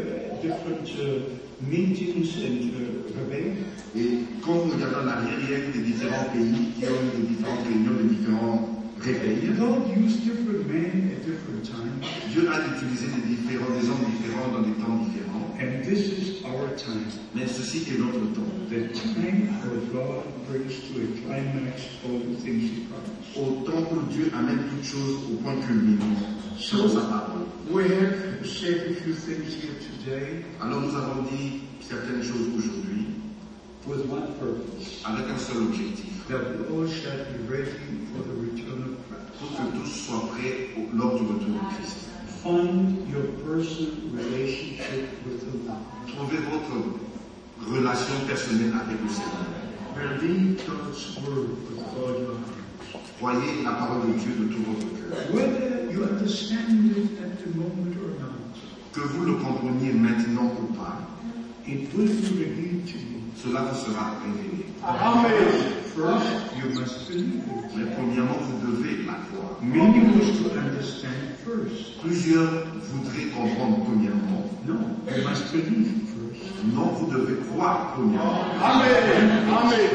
meetings and rebellions. Et quand vous regardez en arrière, il y a eu des différents pays qui ont eu des différentes réunions, des différents réveils. God used different men at different times. Dieu a utilisé des hommes différents dans des temps différents. And this is our time. Mais ceci est notre temps. The time where God brings to a climax all the things He promised. Au temps où Dieu amène toutes choses au point culminant. Selon sa parole. We have said a few things here today. Alors nous avons dit certaines choses aujourd'hui. With one purpose. Avec un seul objectif. That we all shall be ready for the return of Christ. Pour que tous soient prêts lors du retour de Christ. Find your personal relationship with the Lord. Trouvez votre relation personnelle avec le Seigneur. Believe God's word with all your heart. Croyez la parole de Dieu de tout votre cœur. Whether you understand it at the moment or not. Que vous le compreniez maintenant ou pas. It will be revealed to you. Cela vous sera révélé. Amen. First, you must believe it. Mais premièrement, vous devez la croire. Many wish to understand first. Plusieurs voudraient comprendre premièrement. No, you must believe first. Non, vous devez croire premièrement. Amen. Amen.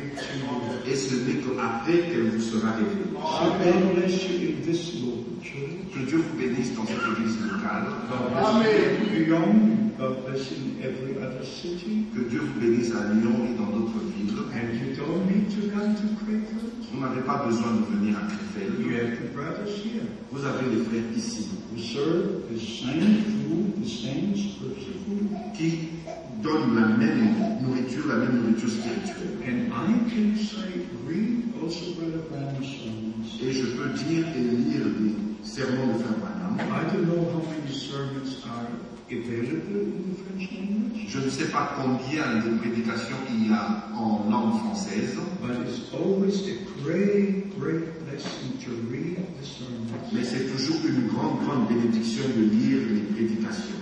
Et ce n'est qu'après qu'elle vous sera révélée. God bless you in this local church. Que Dieu vous bénisse dans cette église locale. Amen. Lyon, God bless you in every other city. Que Dieu vous bénisse à Lyon et dans d'autres villes. And you don't need to come to Crefeld. Vous n'avez pas besoin de venir à Krefeld. You have the brothers here. Vous avez les frères ici. Who serve the same food, the same spiritual food. Qui donnent la même nourriture spirituelle. And I can say, read also Brother Branham's sermons. Et je peux dire et lire des sermons de Frère Branham. I don't know how many sermons are available in the French language. Je ne sais pas combien de prédications il y a en langue française. But it's always a great, great blessing to read the sermons. Mais c'est toujours une grande bénédiction de lire les prédications.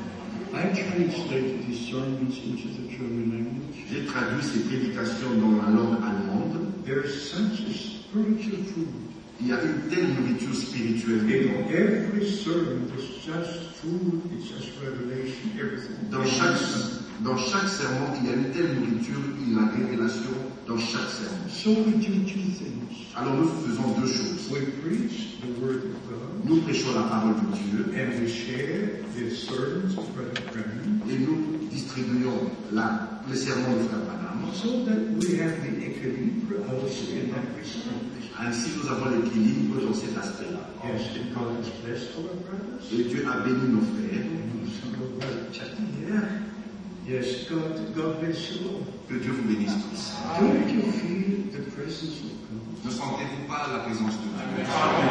I translated these sermons into the German language. J'ai traduit ces prédications dans la langue allemande. There is such a spiritual food. Il y a une telle nourriture spirituelle. In every sermon, there's just food, it's just revelation, everything. Dans chaque sermon, il y a une telle nourriture, il y a la révélation dans chaque sermon. So we do two things. Alors nous faisons deux choses. We preach the word of God. Nous prêchons la parole de Dieu. And we share the sermons of Brother Branham. Et nous distribuons les sermons de Frère Branham. So that we have the equilibrium also in that respect. Ainsi, nous avons l'équilibre dans cet aspect-là. Yes, and God has blessed our brothers. Et Dieu a béni nos frères. Yes, God bless you all. Que Dieu vous bénisse tous. Don't you feel the presence of God? Ne sentez-vous pas la présence de Dieu?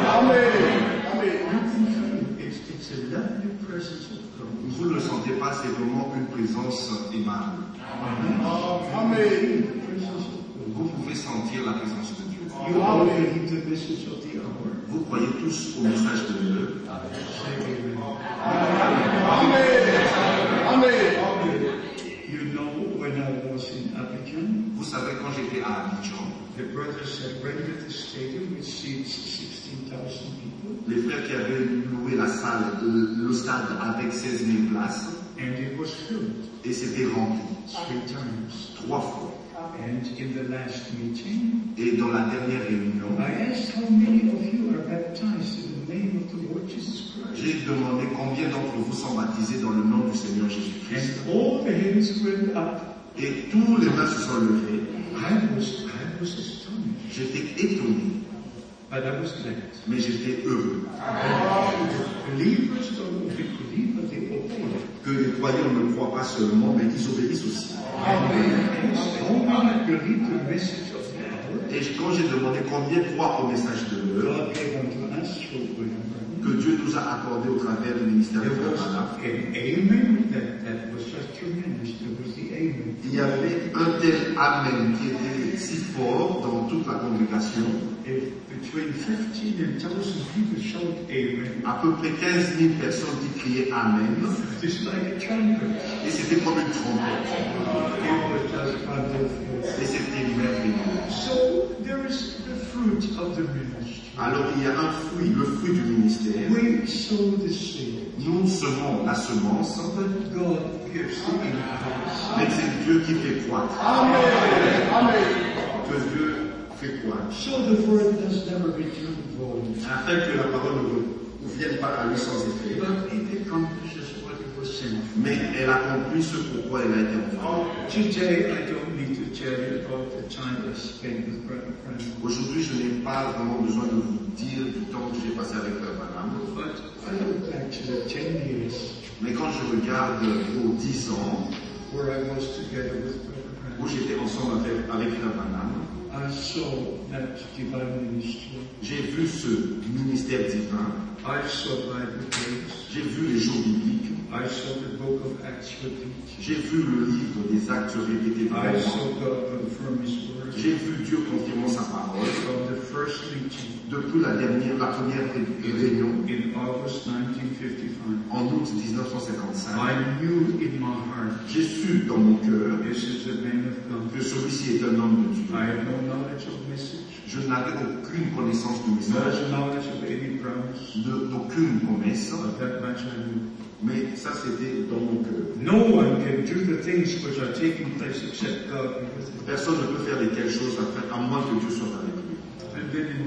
Amen. It's a lovely presence of God. Vous ne le sentez pas, c'est vraiment une présence aimable. Amen. Vous pouvez sentir la présence de Dieu. You all believe the message of the hour. Vous croyez tous au message de Dieu. You know, when I was in Abidjan, vous savez, quand j'étais à Abidjan, the brothers had rented the stadium which seats 16,000 people. Les frères qui avaient loué la salle, le stade avec 16 000 places, and it was filled. Et c'était rempli 3 times. 3 fois. And in the last meeting, et dans la dernière réunion, I asked how many of you are baptized in the name of the Lord Jesus Christ. J'ai demandé combien d'entre vous sont baptisés dans le nom du Seigneur Jésus-Christ. And all the hands went up. Et tous les mains se sont levées. I was astonished. J'étais étonné, But I was glad. mais j'étais heureux. Believers don't only believe, but they obey. Que les croyants ne croient pas seulement, mais ils obéissent aussi. How many believe the message of the hour? Et quand j'ai demandé combien croient au message de l'heure, God gave unto us through William Branham. que Dieu nous a accordé au travers du ministère de There Frère was Branham, an amen that was just tremendous. There was the amen. il y avait un tel amen qui était si fort dans toute la congrégation. If between 15 and 1,000 people shout amen, À peu près 15 000 personnes qui criaient amen. it's like a trumpet. Et c'était comme une trompette. It was just wonderful. Et c'était merveilleux. So there is the fruit of the ministry. Alors il y a un fruit, le fruit du ministère. We sow the seed, Nous semons la semence, but God gives the increase. mais c'est Dieu qui fait croître. Que Dieu fait croître. So the word does never return void, Afin que la parole ne vienne pas à lui sans effet. but it accomplishes what it was sent for. Mais elle accomplit ce pourquoi elle a été envoyée. Today, I don't need to tell you about the time I spent with Brother Branham, Aujourd'hui, je n'ai pas vraiment besoin de vous dire du temps que j'ai passé avec Frère Branham. but I look back to the 10 years Mais quand je regarde aux 10 ans where I was together with Brother où Branham. j'étais ensemble avec Frère Branham, I saw that divine ministry. j'ai vu ce ministère divin, I saw Bible days. j'ai vu les jours bibliques, I saw the book of Acts repeat. j'ai vu le livre des actes répétés de I Paul. saw God confirm His word. J'ai vu Dieu confirmant sa parole From the first meeting depuis la première réunion in August 1955, en août 1955. I knew in my heart, J'ai su dans mon cœur this is a man of God. que celui-ci est un homme de Dieu. I have no knowledge of message, Je n'avais aucune connaissance du no message, knowledge of any promise, d'aucune promesse, but that much I knew. mais ça c'était dans mon cœur. No one can do the things which are taking place except God be with him. Personne ne peut faire de telles choses à moins que Dieu soit avec lui. And then in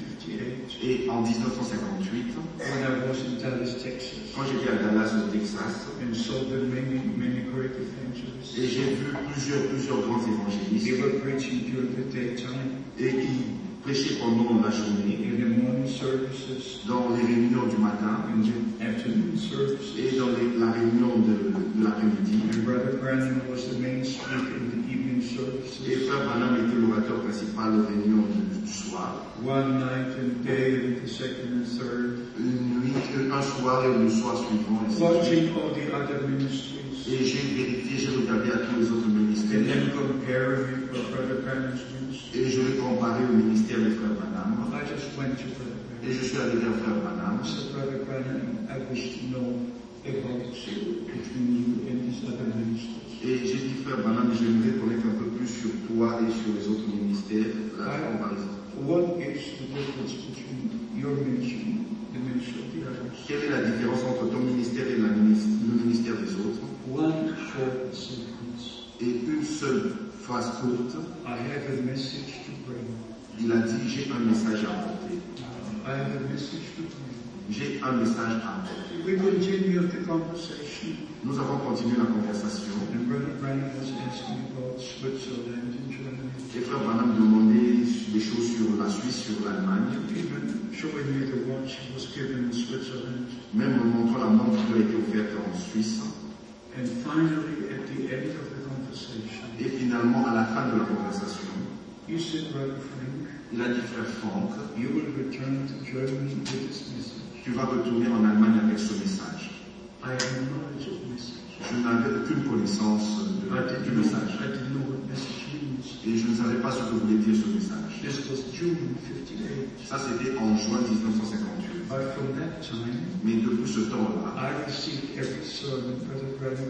1958, Et en 1958, when I was in Dallas, Texas, quand j'étais à Dallas au Texas, and saw the many great evangelists, et j'ai vu plusieurs grands they évangélistes, were preaching during the daytime, et qui prêchaient pendant la journée, in the morning services, dans les réunions du matin, in the afternoon services. et dans la réunion de l'après-midi. And Brother Branham was the main speaker in the evening services. Et Frère Branham était l'orateur principal aux réunions du soir. One night and day, and the second and third, Une nuit, un soir et le soir suivant. Et watching all the other ministries, Et j'ai vérifié, j'ai regardé à tous les autres and ministères. then comparing it with Brother Branham's ministry. Et je l'ai comparé au ministère de Frère Branham. I just went to Brother Branham. Et je suis allé vers Frère Branham. I said, Brother Branham, I wish to know about between you and these other ministers. Et j'ai dit, Frère Branham, j'aimerais connaître un peu plus sur toi et sur les autres ministères, la comparaison. What is the difference between your ministry, the ministry of the others? Quelle est la différence entre ton ministère et le ministère des autres? One short sentence. Et une seule phrase courte, I have a message to bring. il a dit, j'ai un message à apporter. I have a message to bring. J'ai un message à apporter. We continued the conversation, Nous avons continué la conversation. and Brother Branham was asking about Switzerland and Germany, Et Frère Branham demandait des choses sur la Suisse, sur l'Allemagne, even showing me the watch he was given in Switzerland. même me montrant la montre qui a été offerte en Suisse. And finally, at the end of the conversation, Et finalement, à la fin de la conversation, he said, Brother Frank, il a dit, Frère Franck, you will return to Germany with this message. tu vas retourner en Allemagne avec ce message. I have no knowledge of message. Je n'avais aucune connaissance du message. I didn't know what message means. Et je ne savais pas ce que voulait dire ce message. This was June 58. Ça, c'était en juin 1958. But from that time, Mais depuis ce temps-là, I received every sermon Brother Branham preached.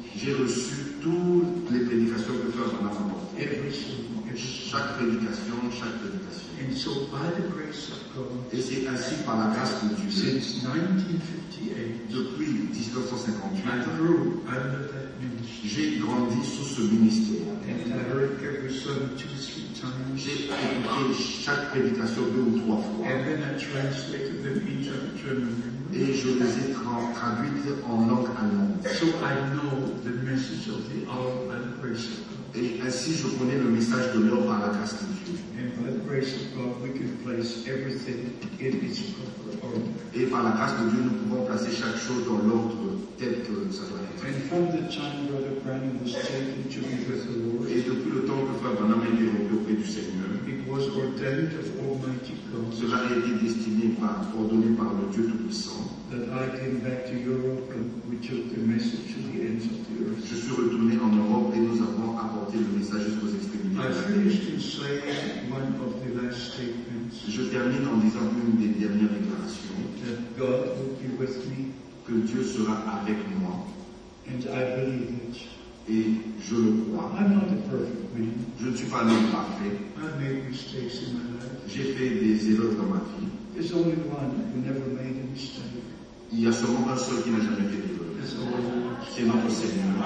J'ai reçu toutes les prédications que Frère Branham a apportées. Chaque prédication. And so by the grace of God, Et c'est ainsi par la grâce de Dieu, since 1958, depuis 1958, I grew under that ministry. j'ai grandi sous ce ministère. And I heard every sermon 2-3 times. J'ai écouté chaque prédication 2 ou 3 fois. And then I translated them into German language. Et je les ai traduites en langue allemande. So I know the message of the hour by the grace of God. Et ainsi je connais le message de l'heure par la grâce de Dieu. And by the grace of God, we can place everything in its proper order. Et par la grâce de Dieu, nous pouvons placer chaque chose dans l'ordre tel que ça doit être. And from the time Brother Branham was taken to be with the Lord, Et depuis le temps que Frère Branham a été rempli auprès du Seigneur, it was ordained of Almighty God cela a été ordonné par le Dieu Tout-Puissant. that I came back to Europe and we took the message to the ends of the earth. Je suis retourné en Europe et nous avons apporté le message jusqu'aux extrémités. I finished in saying one of the last statements, Je termine en disant une des dernières déclarations, that God will be with me, que Dieu sera avec moi, and I believe it. et je le crois. I'm not a perfect man. Je ne suis pas un homme parfait. I've made mistakes in my life. J'ai fait des erreurs dans ma vie. There's only one who never made a mistake. Il y a seulement un seul qui n'a jamais fait d'erreur. That's all it is. C'est notre Seigneur.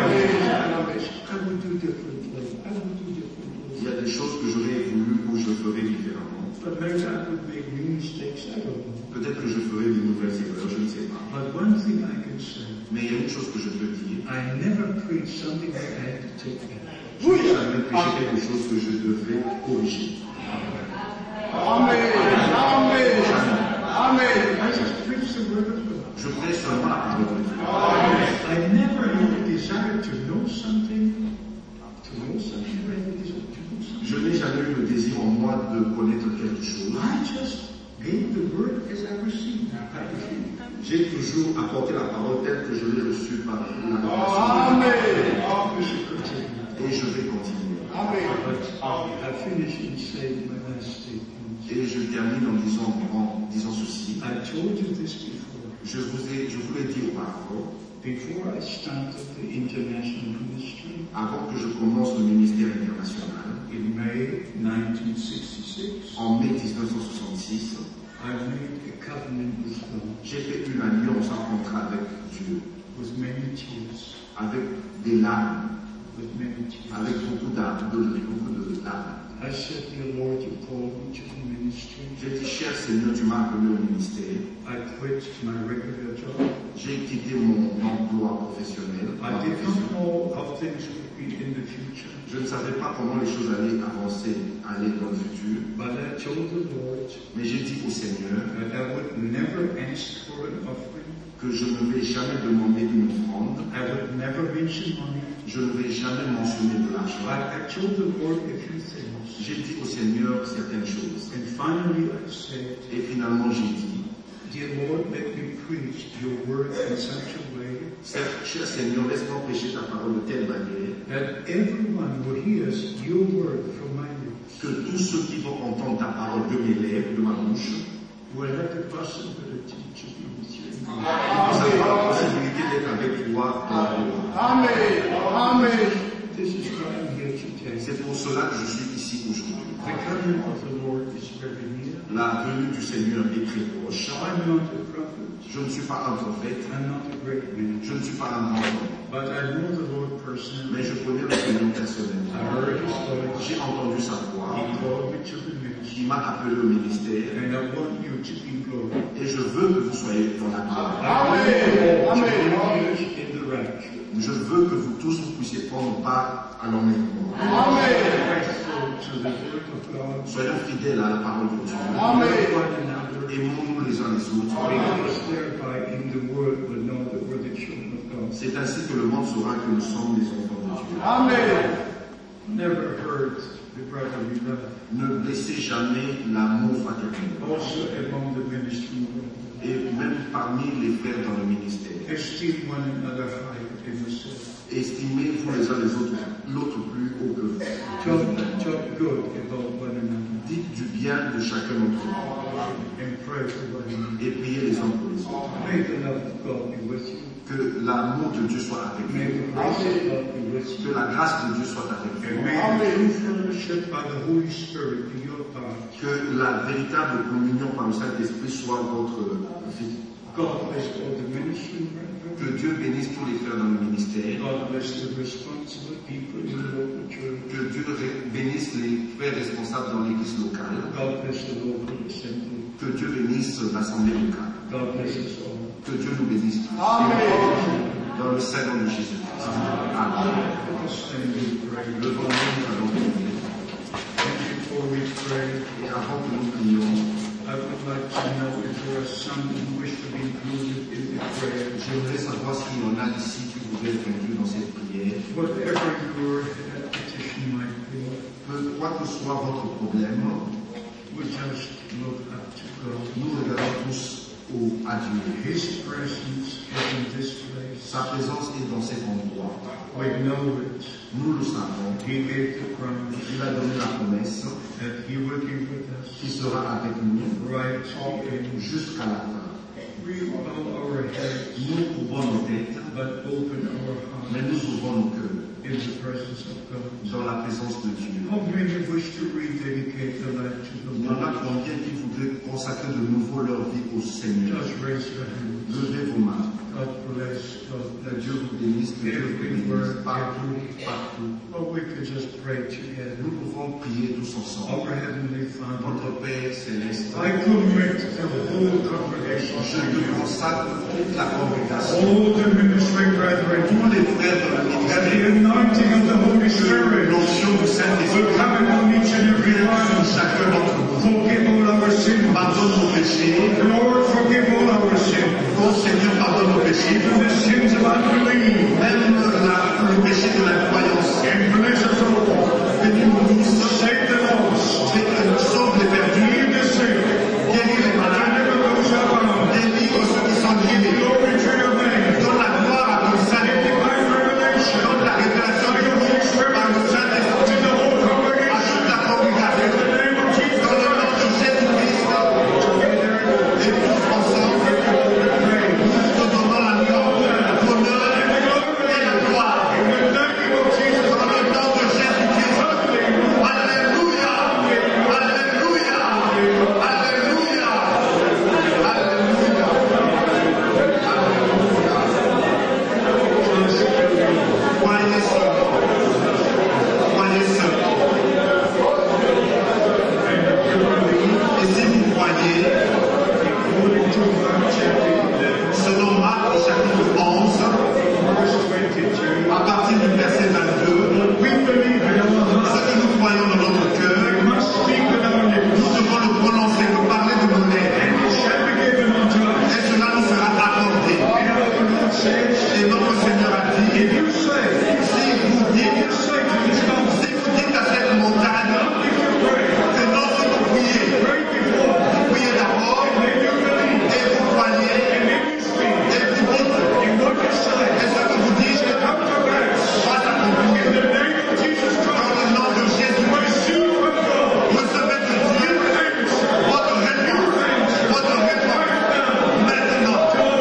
I would do differently. I would do differently. Il y a des choses que j'aurais voulu ou je ferais différemment. But maybe I would make new mistakes. I don't know. Peut-être que je ferai de nouvelles erreurs, je ne sais pas. But one thing I can say, Mais il y a une chose que je peux dire. I never preached something that I had to take back. Je n'ai jamais prêché quelque chose que je devais corriger. Amen. Amen. Amen. I just preached the word of God. Je prêche seulement la parole de Dieu. I never had a desire to know something. I had a desire to know something. Je n'ai jamais eu le désir en moi de connaître quelque chose. I just gave the word as I received it. J'ai toujours apporté la parole telle que je l'ai reçue par la révélation. Amen. We should continue. Et je vais continuer. Amen. But I finished in saying my last statement. Et je termine en disant ceci. I told you this before. Je vous l'ai dit auparavant. Before I started the international ministry Avant que je commence le ministère international, in May 1966, en mai 1966, I made a covenant with God j'ai fait une alliance, un contrat avec Dieu, with many tears, avec des larmes, with many tears. avec beaucoup de larmes. I said, dear Lord, you called me to the ministry. J'ai dit, cher Seigneur, tu m'as appelé au ministère. I quit my regular job. J'ai quitté mon emploi professionnel. I did not know how things would be in the future, Je ne savais pas comment les choses allaient avancer, aller dans le futur. but I told the Lord Mais j'ai dit au Seigneur that I would never ask for an offering. que je ne vais jamais demander une offrande. I would never mention money. Je ne vais jamais mentionner de But l'argent. I told the Lord a few things. J'ai dit au Seigneur certaines choses. And finally I said, Et finalement, j'ai dit, dear Lord, let me preach your word in such a way cher Seigneur, laisse-moi prêcher ta parole de telle manière that everyone who hears your word from my lips que tous ceux qui vont entendre ta parole de mes lèvres, de ma bouche, will have the possibility to be with you. puissent avoir la possibilité d'être avec toi dans la gloire. Amen. Amen. This is why I'm here today. C'est pour cela que je suis ici aujourd'hui. The coming of the Lord is very near. La venue du Seigneur est très proche. I'm not a prophet. Je ne suis pas un prophète, I'm not a great man. je ne suis pas un grand homme, But I know the Lord mais personally. je connais le Seigneur I personnellement. heard his voice. J'ai entendu sa voix, He called me to the ministry. qui m'a appelé au ministère, And I want you to be glorious. et je veux que vous soyez dans la gloire. Amen. Amen. In the rapture. Je veux que vous tous vous puissiez prendre part à l'enlèvement. Amen. Faithful to the word of God. Soyons fidèles à la parole de Dieu. Amen. One another. Aimons-nous les uns les autres. Because thereby in the world will know that we're the children of God. C'est ainsi que le monde saura que nous sommes les enfants de Dieu. Amen. Never hurt the brotherly love. Ne blessez jamais l'amour fraternel. Also among the ministry brethren. Et même parmi les frères dans le ministère. Esteem one another higher in the Lord. Estimez-vous les uns les autres, l'autre plus haut que vous. Talk good about one another. Dites du bien de chacun d'entre vous And pray for one another. et priez les uns pour les autres. May the love of God be with you. Que l'amour de Dieu soit avec May vous. the grace of God be with you. Que la grâce de Dieu soit avec And vous. may the true fellowship by the Holy Spirit be your part. Que la véritable communion par le Saint-Esprit soit votre vie. God bless all the ministry brethren. Que Dieu bénisse tous les frères dans le ministère. God bless the responsible people in the local church. Que Dieu bénisse les frères responsables dans l'église locale. God bless the local assembly. Que Dieu bénisse l'assemblée locale. God bless us all. Que Dieu nous bénisse tous. Amen. Dans le Saint nom de Jésus-Christ. Amen. Let us stand and pray. Levons-nous, nous allons prier. And before we pray, Et avant que nous prions, I would like to know if there are some who wish to be included in the prayer. j'aimerais savoir s'il y en a ici qui voudraient être inclus dans cette prière. Whatever your petition might be, Quoi que soit votre problème, we just look up to God. nous regardons tous à Dieu. His presence is in this place. Sa présence est dans cet endroit. We know it. Nous le savons. He gave the promise Il a donné la promesse that He will be with qu'il us sera avec nous right to the end. jusqu'à la fin. We bow our heads, Nous ouvrons nos têtes, but open our mais hearts nous ouvrons nos cœurs in the presence of God. dans la présence de Dieu. How many wish to rededicate their life to the Il y en a Lord? combien qui voudraient consacrer de nouveau leur vie au Seigneur. Just raise your hands. Levez vos mains. God bless. God Que bless. Dieu vous bénisse, que Dieu vous bénisse partout, partout. Or we could just pray together. Nous pouvons prier tous ensemble. Our Heavenly Father, Notre Père Céleste, I commit the whole congregation je to te you. consacre toute la congrégation, All the ministry brethren, tous les frères dans le that the ministère, anointing of the Holy que Spirit l'onction du will Saint-Esprit come upon each and every sur one. chacun d'entre vous. Forgive all our sins. Pardonne nos péchés. Lord, forgive all our sins. Oh Seigneur, pardonne nos péchés. Even the sins of unbelief. Même le péché de l'incroyance. And bless us all. Bénis-nous tous. Save the lost. Sauve les perdus. Heal the sick. Guéris les malades. Deliver those who are bound. Délivre ceux qui sont guéris. Glory to your name. Donne la gloire à ton Saint-Nom. Divine revelation. Donne la révélation By the Holy Spirit. par le Saint-Esprit To the whole à congregation. toute la congrégation. In the name of Jesus. Dans le nom de Jésus-Christ, et tous ensemble, nous te donnons la louange, l'honneur et la gloire. In the name of Jesus. Dans le nom de Jésus-Christ. Alléluia. Alléluia. Alléluia. Alléluia. Croyez seulement. Croyez seulement. Et si vous croyez, According to Mark chapter 11, selon Marc au chapitre 11, verse 22, à partir du verset 22, we believe in our heart. ce que nous croyons dans notre cœur, We must speak with our lips. nous devons le prononcer, le parler de nos lèvres. And it shall be given unto us. Et cela nous sera accordé. And our Lord says, Et notre Seigneur a dit, if you say, si vous dites, say to this mountain, si vous dites à cette montagne, if you pray, que non, si vous priez, pray before, vous priez d'abord, and then you believe, et vous croyez, and then you speak, et vous dites, and what you et say ce que vous dites shall come to pass. va s'accomplir. In the name of Jesus Dans Christ, le nom de Jésus, receive from God recevez de Dieu thanks votre réponse, votre réponse maintenant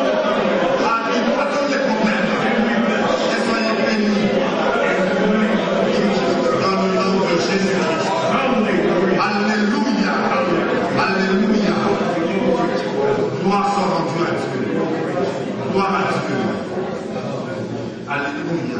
à tous les problèmes. Et soyez bénis dans le nom de Jésus-Christ. Alléluia. Alléluia. Gloire soit rendue à Dieu. Gloire à Dieu. Alléluia.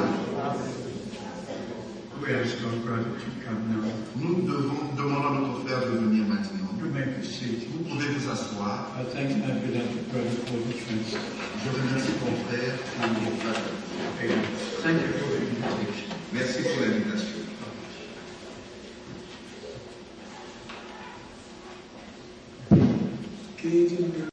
We ask our brother to come now. Nous demandons à notre frère de venir maintenant. You may be seated. Vous pouvez vous asseoir. I thank my beloved brother for the translation. Je remercie mon frère pour le traduction. Thank you for the invitation. Merci pour l'invitation. Gegen